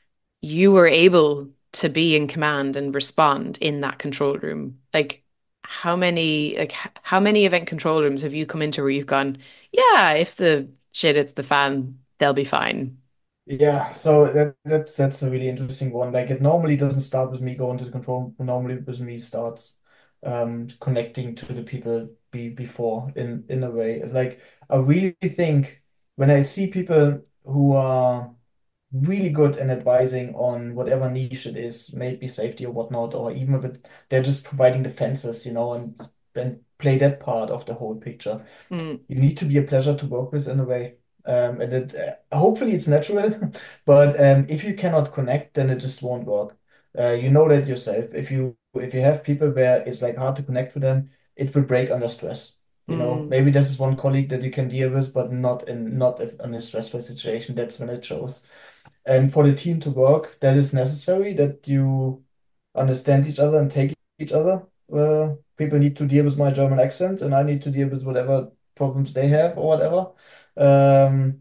you were able to be in command and respond in that control room. Like how many like h- how many event control rooms have you come into where you've gone, yeah, if the shit hits the fan, they'll be fine. Yeah, so that that's that's a really interesting one. Like it normally doesn't start with me going to the control room. Normally with me starts um connecting to the people be before in in a way. It's like I really think when I see people who are really good in advising on whatever niche it is, may it be safety or whatnot, or even if it, they're just providing the fences, you know, and and play that part of the whole picture. Mm, You need to be a pleasure to work with in a way. Um, and it, uh, hopefully it's natural, but um, if you cannot connect, then it just won't work. Uh, you know that yourself. If you if you have people where it's like hard to connect with them, it will break under stress. You know, mm, maybe this is one colleague that you can deal with, but not in not if, in a stressful situation. That's when it shows. And for the team to work, that is necessary that you understand each other and take each other. Uh, people need to deal with my German accent, and I need to deal with whatever problems they have or whatever. Um,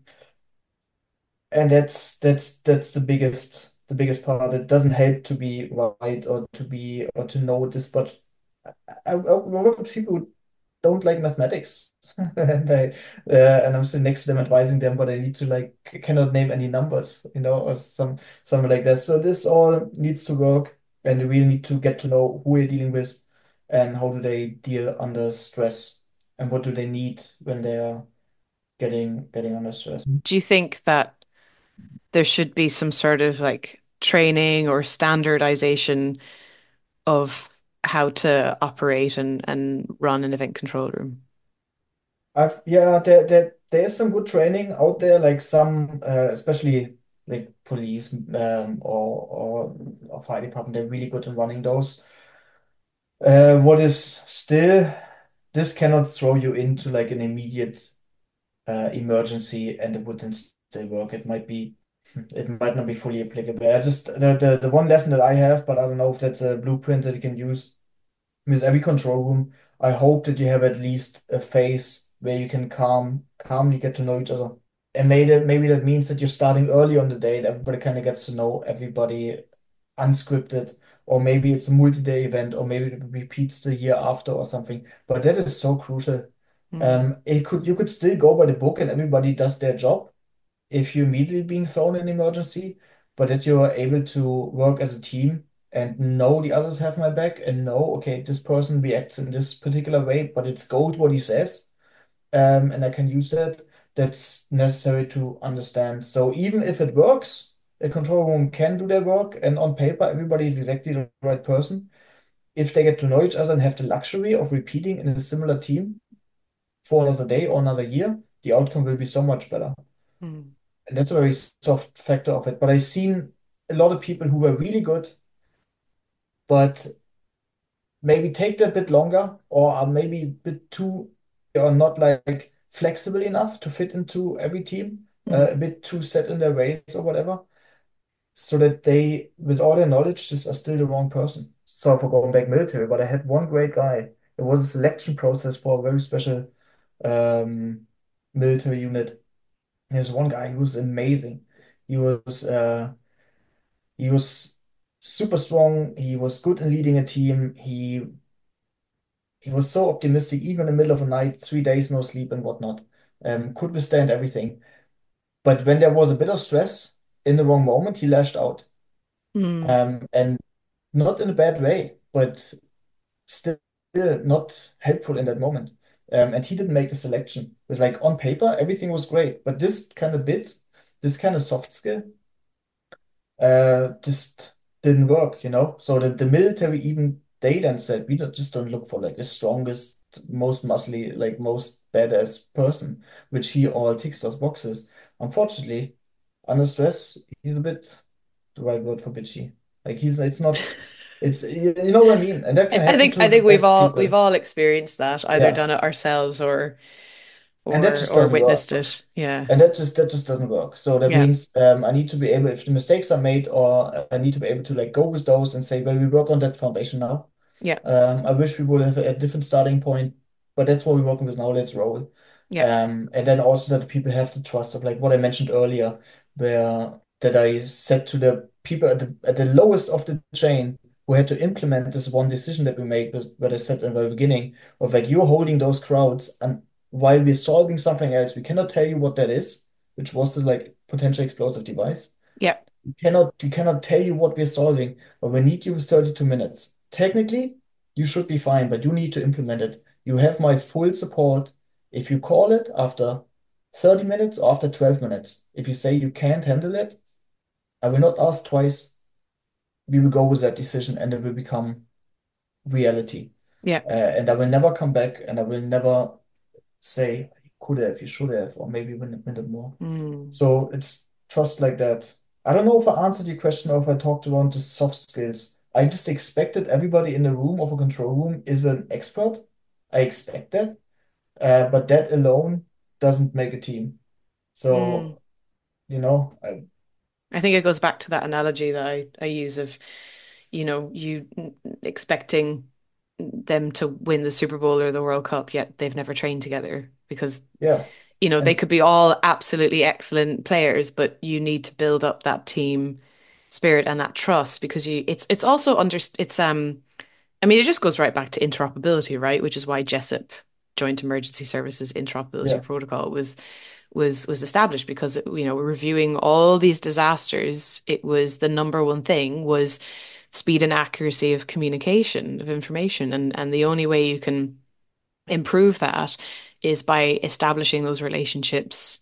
and that's that's that's the biggest the biggest part. It doesn't help to be right or to be or to know this, but I, I, I work with people who don't like mathematics. And I uh, and I'm sitting next to them advising them, but I need to like c- cannot name any numbers, you know, or some something like that. So this all needs to work, and we really need to get to know who we're dealing with and how do they deal under stress and what do they need when they are getting getting under stress. do you think that there should be some sort of like training or standardization of how to operate and and run an event control room? I've yeah, there there there is some good training out there, like some uh, especially like police um or or or fire department, they're really good in running those. Uh, what is still, this cannot throw you into like an immediate uh, emergency and it wouldn't still work. It might be, it might not be fully applicable. I just the, the the one lesson that I have, but I don't know if that's a blueprint that you can use. With every control room, I hope that you have at least a phase where you can calm, calmly get to know each other. And maybe maybe that means that you're starting early on the day, that everybody kind of gets to know everybody unscripted, or maybe it's a multi-day event, or maybe it repeats the year after or something. But that is so crucial. Mm, Um, it could you could still go by the book and everybody does their job if you're immediately being thrown in emergency, but that you're able to work as a team and know the others have my back and know, okay, this person reacts in this particular way, but it's gold what he says, um, and I can use that. That's necessary to understand. So even if it works, a control room can do their work, and on paper, everybody is exactly the right person. If they get to know each other and have the luxury of repeating in a similar team for another day or another year, the outcome will be so much better. mm, And that's a very soft factor of it. But I've seen a lot of people who were really good, but maybe take that bit longer or are maybe a bit too, or not like flexible enough to fit into every team, uh, a mm, bit too set in their ways or whatever, so that they, with all their knowledge, just are still the wrong person. So for going back military, but I had one great guy. It was a selection process for a very special um, military unit. There's one guy who was amazing. He was uh, he was super strong. He was good in leading a team. He he was so optimistic, even in the middle of the night, three days no sleep and whatnot. Um, could withstand everything. But when there was a bit of stress in the wrong moment, he lashed out. mm, Um, and not in a bad way, but still not helpful in that moment. Um, and he didn't make the selection. It was like on paper, everything was great, but this kind of bit, this kind of soft skill, uh, just didn't work, you know? So the, the military, even they then said, we don't, just don't look for like the strongest, most muscly, like most badass person, which he all ticks those boxes. Unfortunately, under stress, he's a bit the right word for bitchy. Like he's, it's not, it's, you you know what I mean? And that can I I happen think I to the think we've best all we've people. all experienced that, either Yeah. done it ourselves or And that or just or doesn't witnessed work. it. Yeah. And that just that just doesn't work. So that Yeah. means um, I need to be able, if the mistakes are made, or I need to be able to like go with those and say, well, we work on that foundation now. Yeah. Um, I wish we would have a different starting point, but that's what we're working with now. Let's roll. Yeah. Um, and then also that people have the trust of like what I mentioned earlier, where that I said to the people at the at the lowest of the chain who had to implement this one decision that we made, was what I said in the beginning of like you're holding those crowds, and while we're solving something else, we cannot tell you what that is, which was this like potential explosive device. Yeah. You cannot you cannot tell you what we're solving, but we need you with thirty-two minutes. Technically, you should be fine, but you need to implement it. You have my full support. If you call it after thirty minutes or after twelve minutes, if you say you can't handle it, I will not ask twice. We will go with that decision and it will become reality. Yeah. Uh, and I will never come back and I will never say you could have, you should have, or maybe win a minute more. Mm, So it's trust like that. I don't know if I answered your question or if I talked around the soft skills. I just expected everybody in the room of a control room is an expert. I expect that. Uh, but that alone doesn't make a team. mm. So, you know, I, I think it goes back to that analogy that I, I use of, you know, you expecting them to win the Super Bowl or the World Cup, yet they've never trained together because, yeah. you know, they And could be all absolutely excellent players, but you need to build up that team spirit and that trust because you it's it's also under it's um I mean, it just goes right back to interoperability, right? Which is why JESIP, Joint Emergency Services Interoperability yeah, Protocol, was was was established because you know, reviewing all these disasters, it was the number one thing was speed and accuracy of communication of information, and and the only way you can improve that is by establishing those relationships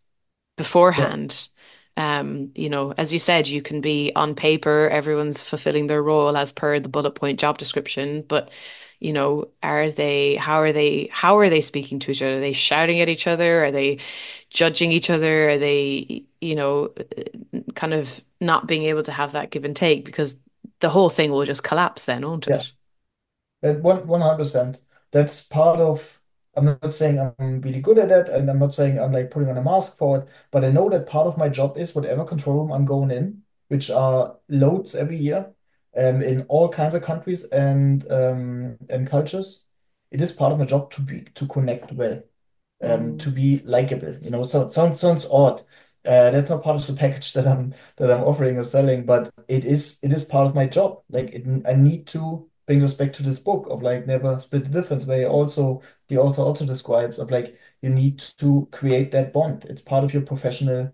yeah, beforehand. Um, you know, as you said, you can be on paper, everyone's fulfilling their role as per the bullet point job description, but you know, are they, how are they, how are they speaking to each other? Are they shouting at each other? Are they judging each other? Are they, you know, kind of not being able to have that give and take because the whole thing will just collapse then, won't yeah. it? That one, 100%. That's part of, I'm not saying I'm really good at that, and I'm not saying I'm like putting on a mask for it, but I know that part of my job is whatever control room I'm going in, which are loads every year. um, in all kinds of countries and um, and cultures. It is part of my job to be to connect well, um, Mm, to be likable. You know, so it sounds sounds odd. Uh, that's not part of the package that I'm that I'm offering or selling, but it is it is part of my job. Like it, I need to bring us back to this book of like never split the difference, where also the author also describes of like you need to create that bond. It's part of your professional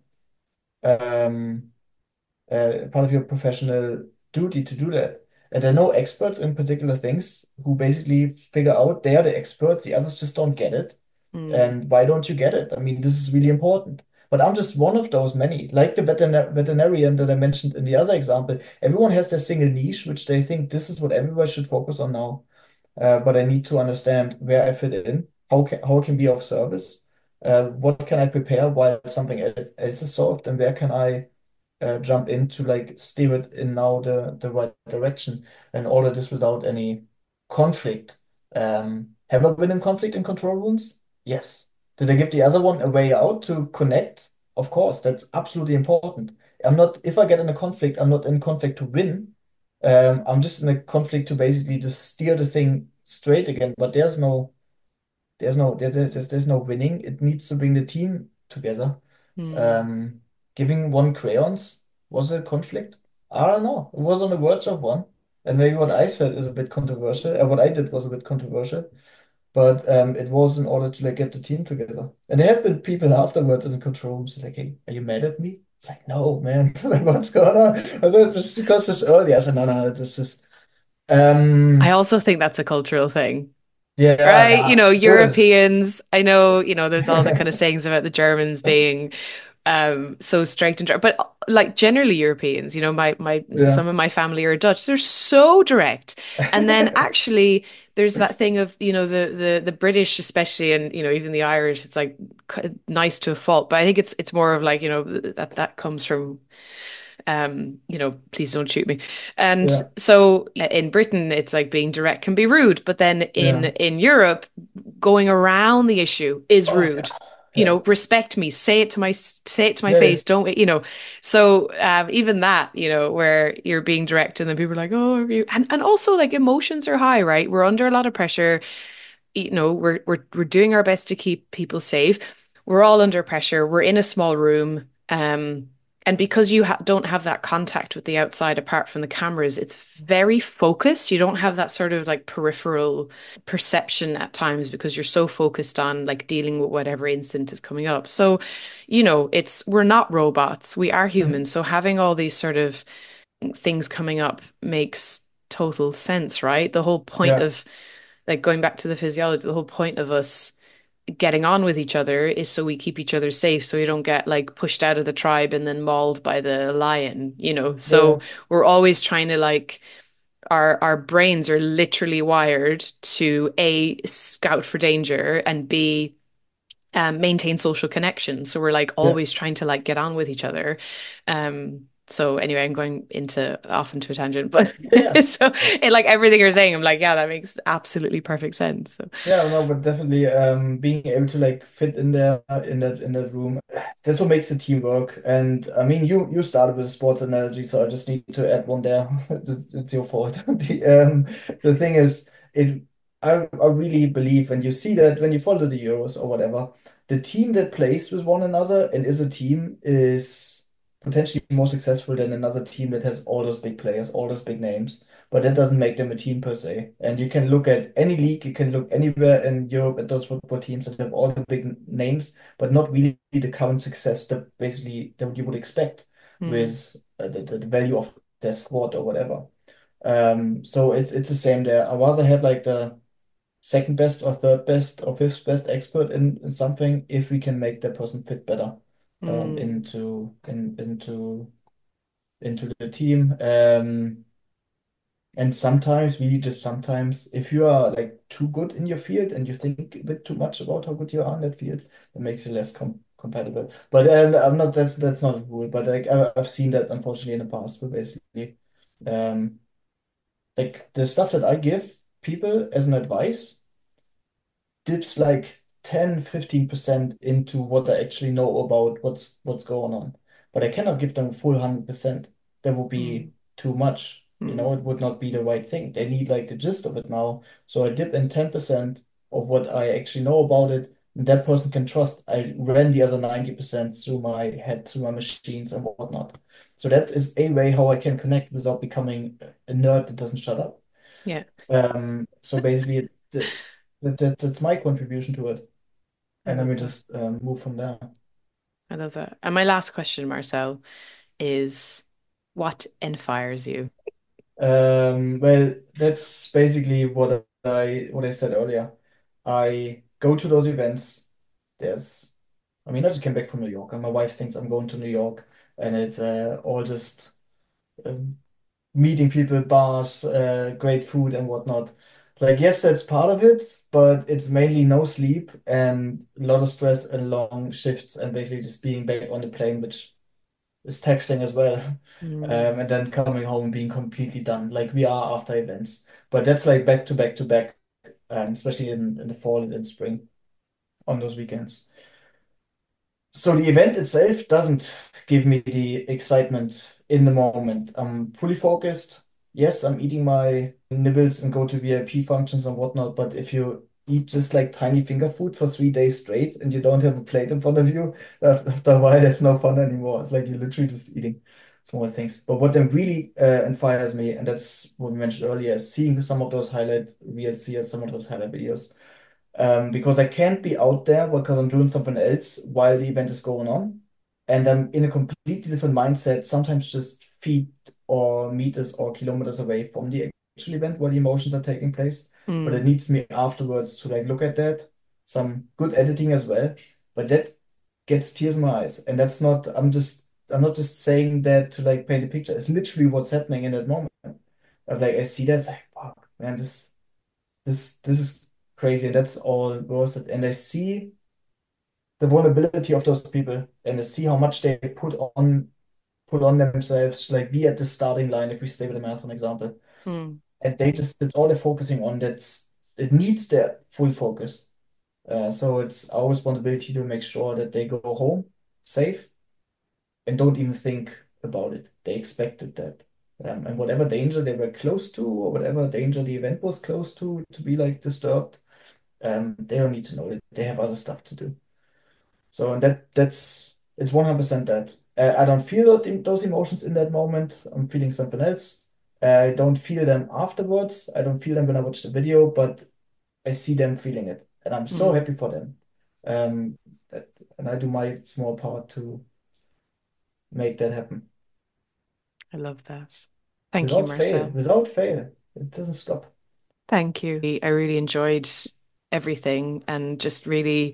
um uh, part of your professional duty to do that. And I know experts in particular things who basically figure out they are the experts, the others just don't get it. mm, And why don't you get it? I mean, this is really important. But I'm just one of those many. Like the veterinar veterinarian that I mentioned in the other example, everyone has their single niche, which they think this is what everybody should focus on now. Uh, but I need to understand where I fit in, how can, how I can be of service, uh, what can I prepare while something else is solved, and where can I uh, jump in to like steer it in now the the right direction, and all of this without any conflict. Um, have I been in conflict in control rooms? Yes. Did I give the other one a way out to connect? Of course, that's absolutely important. I'm not, if I get in a conflict, I'm not in conflict to win. Um, I'm just in a conflict to basically just steer the thing straight again. But there's no, there's no, there, there's, there's no winning. It needs to bring the team together. mm, Um, giving one crayons was a conflict? I don't know. It was on the verge of one. And maybe what I said is a bit controversial. Uh, what I did was a bit controversial. But um, it was in order to like get the team together. And there have been people afterwards in the control rooms like, "Hey, are you mad at me?" It's like, "No, man." Like, what's going on? I said, "Just because it's early." I said, "No, no, this is I um also think that's a cultural thing, yeah, right? You yeah, know, of course. Europeans, I know, you know, there's all the kind of sayings about the Germans being um so strict and direct, but uh, like generally Europeans, you know, my my Yeah. some of my family are Dutch. They're so direct. And then actually there's that thing of, you know, the the the British especially, and you know, even the Irish, it's like k- nice to a fault, but I think it's it's more of like, you know, that that comes from um, you know, please don't shoot me. And Yeah. so in Britain, it's like being direct can be rude, but then in Yeah. in Europe, going around the issue is Oh yeah. rude. You Yeah. know, respect me, say it to my say it to my Yeah. Yeah. face. Don't, you know? So um, even that, you know, where you're being direct, and then people are like, "Oh, are you?" And and also like emotions are high, right? We're under a lot of pressure. You know, we're we're we're doing our best to keep people safe. We're all under pressure. We're in a small room. Um, and because you ha don't have that contact with the outside apart from the cameras, it's very focused. You don't have that sort of like peripheral perception at times because you're so focused on like dealing with whatever incident is coming up. So, you know, it's we're not robots. We are Mhm. humans. So having all these sort of things coming up makes total sense, right? The whole point Yeah. of like going back to the physiology, the whole point of us getting on with each other is so we keep each other safe, so we don't get like pushed out of the tribe and then mauled by the lion, you know. So Yeah. we're always trying to like our our brains are literally wired to A, scout for danger, and B, um, maintain social connection. So we're like Yeah. always trying to like get on with each other. Um, so anyway, I'm going into off into a tangent, but Yeah. so it, like everything you're saying, I'm like, yeah, that makes absolutely perfect sense. So, Yeah, no, but definitely um being able to like fit in there in that in that room, that's what makes the team work. And I mean you you started with a sports analogy, so I just need to add one there. It's, it's your fault. The um the thing is it I I really believe when you see that when you follow the Euros or whatever, the team that plays with one another and is a team is potentially more successful than another team that has all those big players, all those big names, but that doesn't make them a team per se. And you can look at any league, you can look anywhere in Europe at those football teams that have all the big names, but not really the current success that basically that you would expect mm, with uh, the, the, the value of their squad or whatever. Um, so it's it's the same there. I rather have like the second best or third best or fifth best expert in, in something if we can make that person fit better um, mm, into in, into into the team. Um, and sometimes, we just sometimes, if you are like too good in your field and you think a bit too much about how good you are in that field, it makes you less com compatible. But um, I'm not, that's that's not a rule. But like I, I've seen that unfortunately in the past, where basically, um, like the stuff that I give people as an advice dips like ten, fifteen percent into what I actually know about what's what's going on. But I cannot give them a full one hundred percent. That would mm, be too much. You know, Mm. it would not be the right thing. They need like the gist of it now. So I dip in ten percent of what I actually know about it. And that person can trust. I ran the other ninety percent through my head, through my machines and whatnot. So that is a way how I can connect without becoming a nerd that doesn't shut up. Yeah, Um, so basically, that, that, that, that's my contribution to it. I And then love we that. just um, move from there. I love that. And my last question, Marcel, is what inspires you? Um, well, that's basically what I what I said earlier. I go to those events. There's, I mean, I just came back from New York, and my wife thinks I'm going to New York, and it's uh, all just um, meeting people, bars, uh, great food, and whatnot. Like, yes, that's part of it, but it's mainly no sleep and a lot of stress and long shifts, and basically just being back on the plane, which is taxing as well. Mm. Um, and then coming home and being completely done, like we are after events. But that's like back to back to back, um, especially in, in the fall and in spring on those weekends. So the event itself doesn't give me the excitement in the moment. I'm fully focused. Yes, I'm eating my nibbles and go to V I P functions and whatnot, but if you eat just like tiny finger food for three days straight and you don't have a plate in front of you, after after a while, it's no fun anymore. It's like you're literally just eating small things. But what then really uh, inspires me, and that's what we mentioned earlier, is seeing some of those highlight reels, see some of those highlight videos um, because I can't be out there because I'm doing something else while the event is going on. And I'm in a completely different mindset, sometimes just feet or meters or kilometers away from the actual event where the emotions are taking place. But it Mm. needs me afterwards to like look at that, some good editing as well. But that gets tears in my eyes. And that's not, I'm just, I'm not just saying that to like paint a picture. It's literally what's happening in that moment. Of like, I see that, it's like, wow, man, this this this is crazy, and that's all worth it. And I see the vulnerability of those people, and I see how much they put on put on themselves to like be at the starting line if we stay with the marathon example. Mm. And they just that's all they're focusing on. That's it needs their full focus. Uh, so it's our responsibility to make sure that they go home safe and don't even think about it. They expected that. Um, and whatever danger they were close to, or whatever danger the event was close to, to be like disturbed, um, they don't need to know it. They have other stuff to do. So and that that's it's one hundred percent that. Uh, I don't feel that- those emotions in that moment. I'm feeling something else. I don't feel them afterwards. I don't feel them when I watch the video, but I see them feeling it, and I'm so Mm. happy for them. Um, that, and I do my small part to make that happen I love that. Thank you, without fail. Marcel. Without fail, it doesn't stop. Thank you. I really enjoyed everything and just really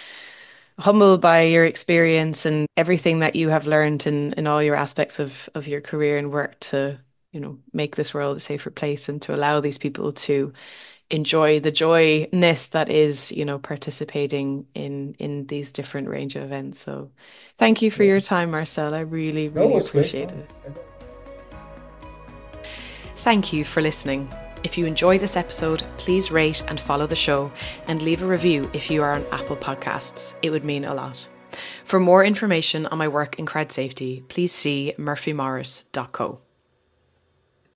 humbled by your experience and everything that you have learned in, in all your aspects of, of your career and work to, you know, make this world a safer place and to allow these people to enjoy the joyness that is, you know, participating in in these different range of events. So thank you for Yeah. your time, Marcel. I really, No, it really was great appreciate fun. it. Thank you for listening. If you enjoy this episode, please rate and follow the show and leave a review if you are on Apple Podcasts. It would mean a lot. For more information on my work in crowd safety, please see murphy morris dot co.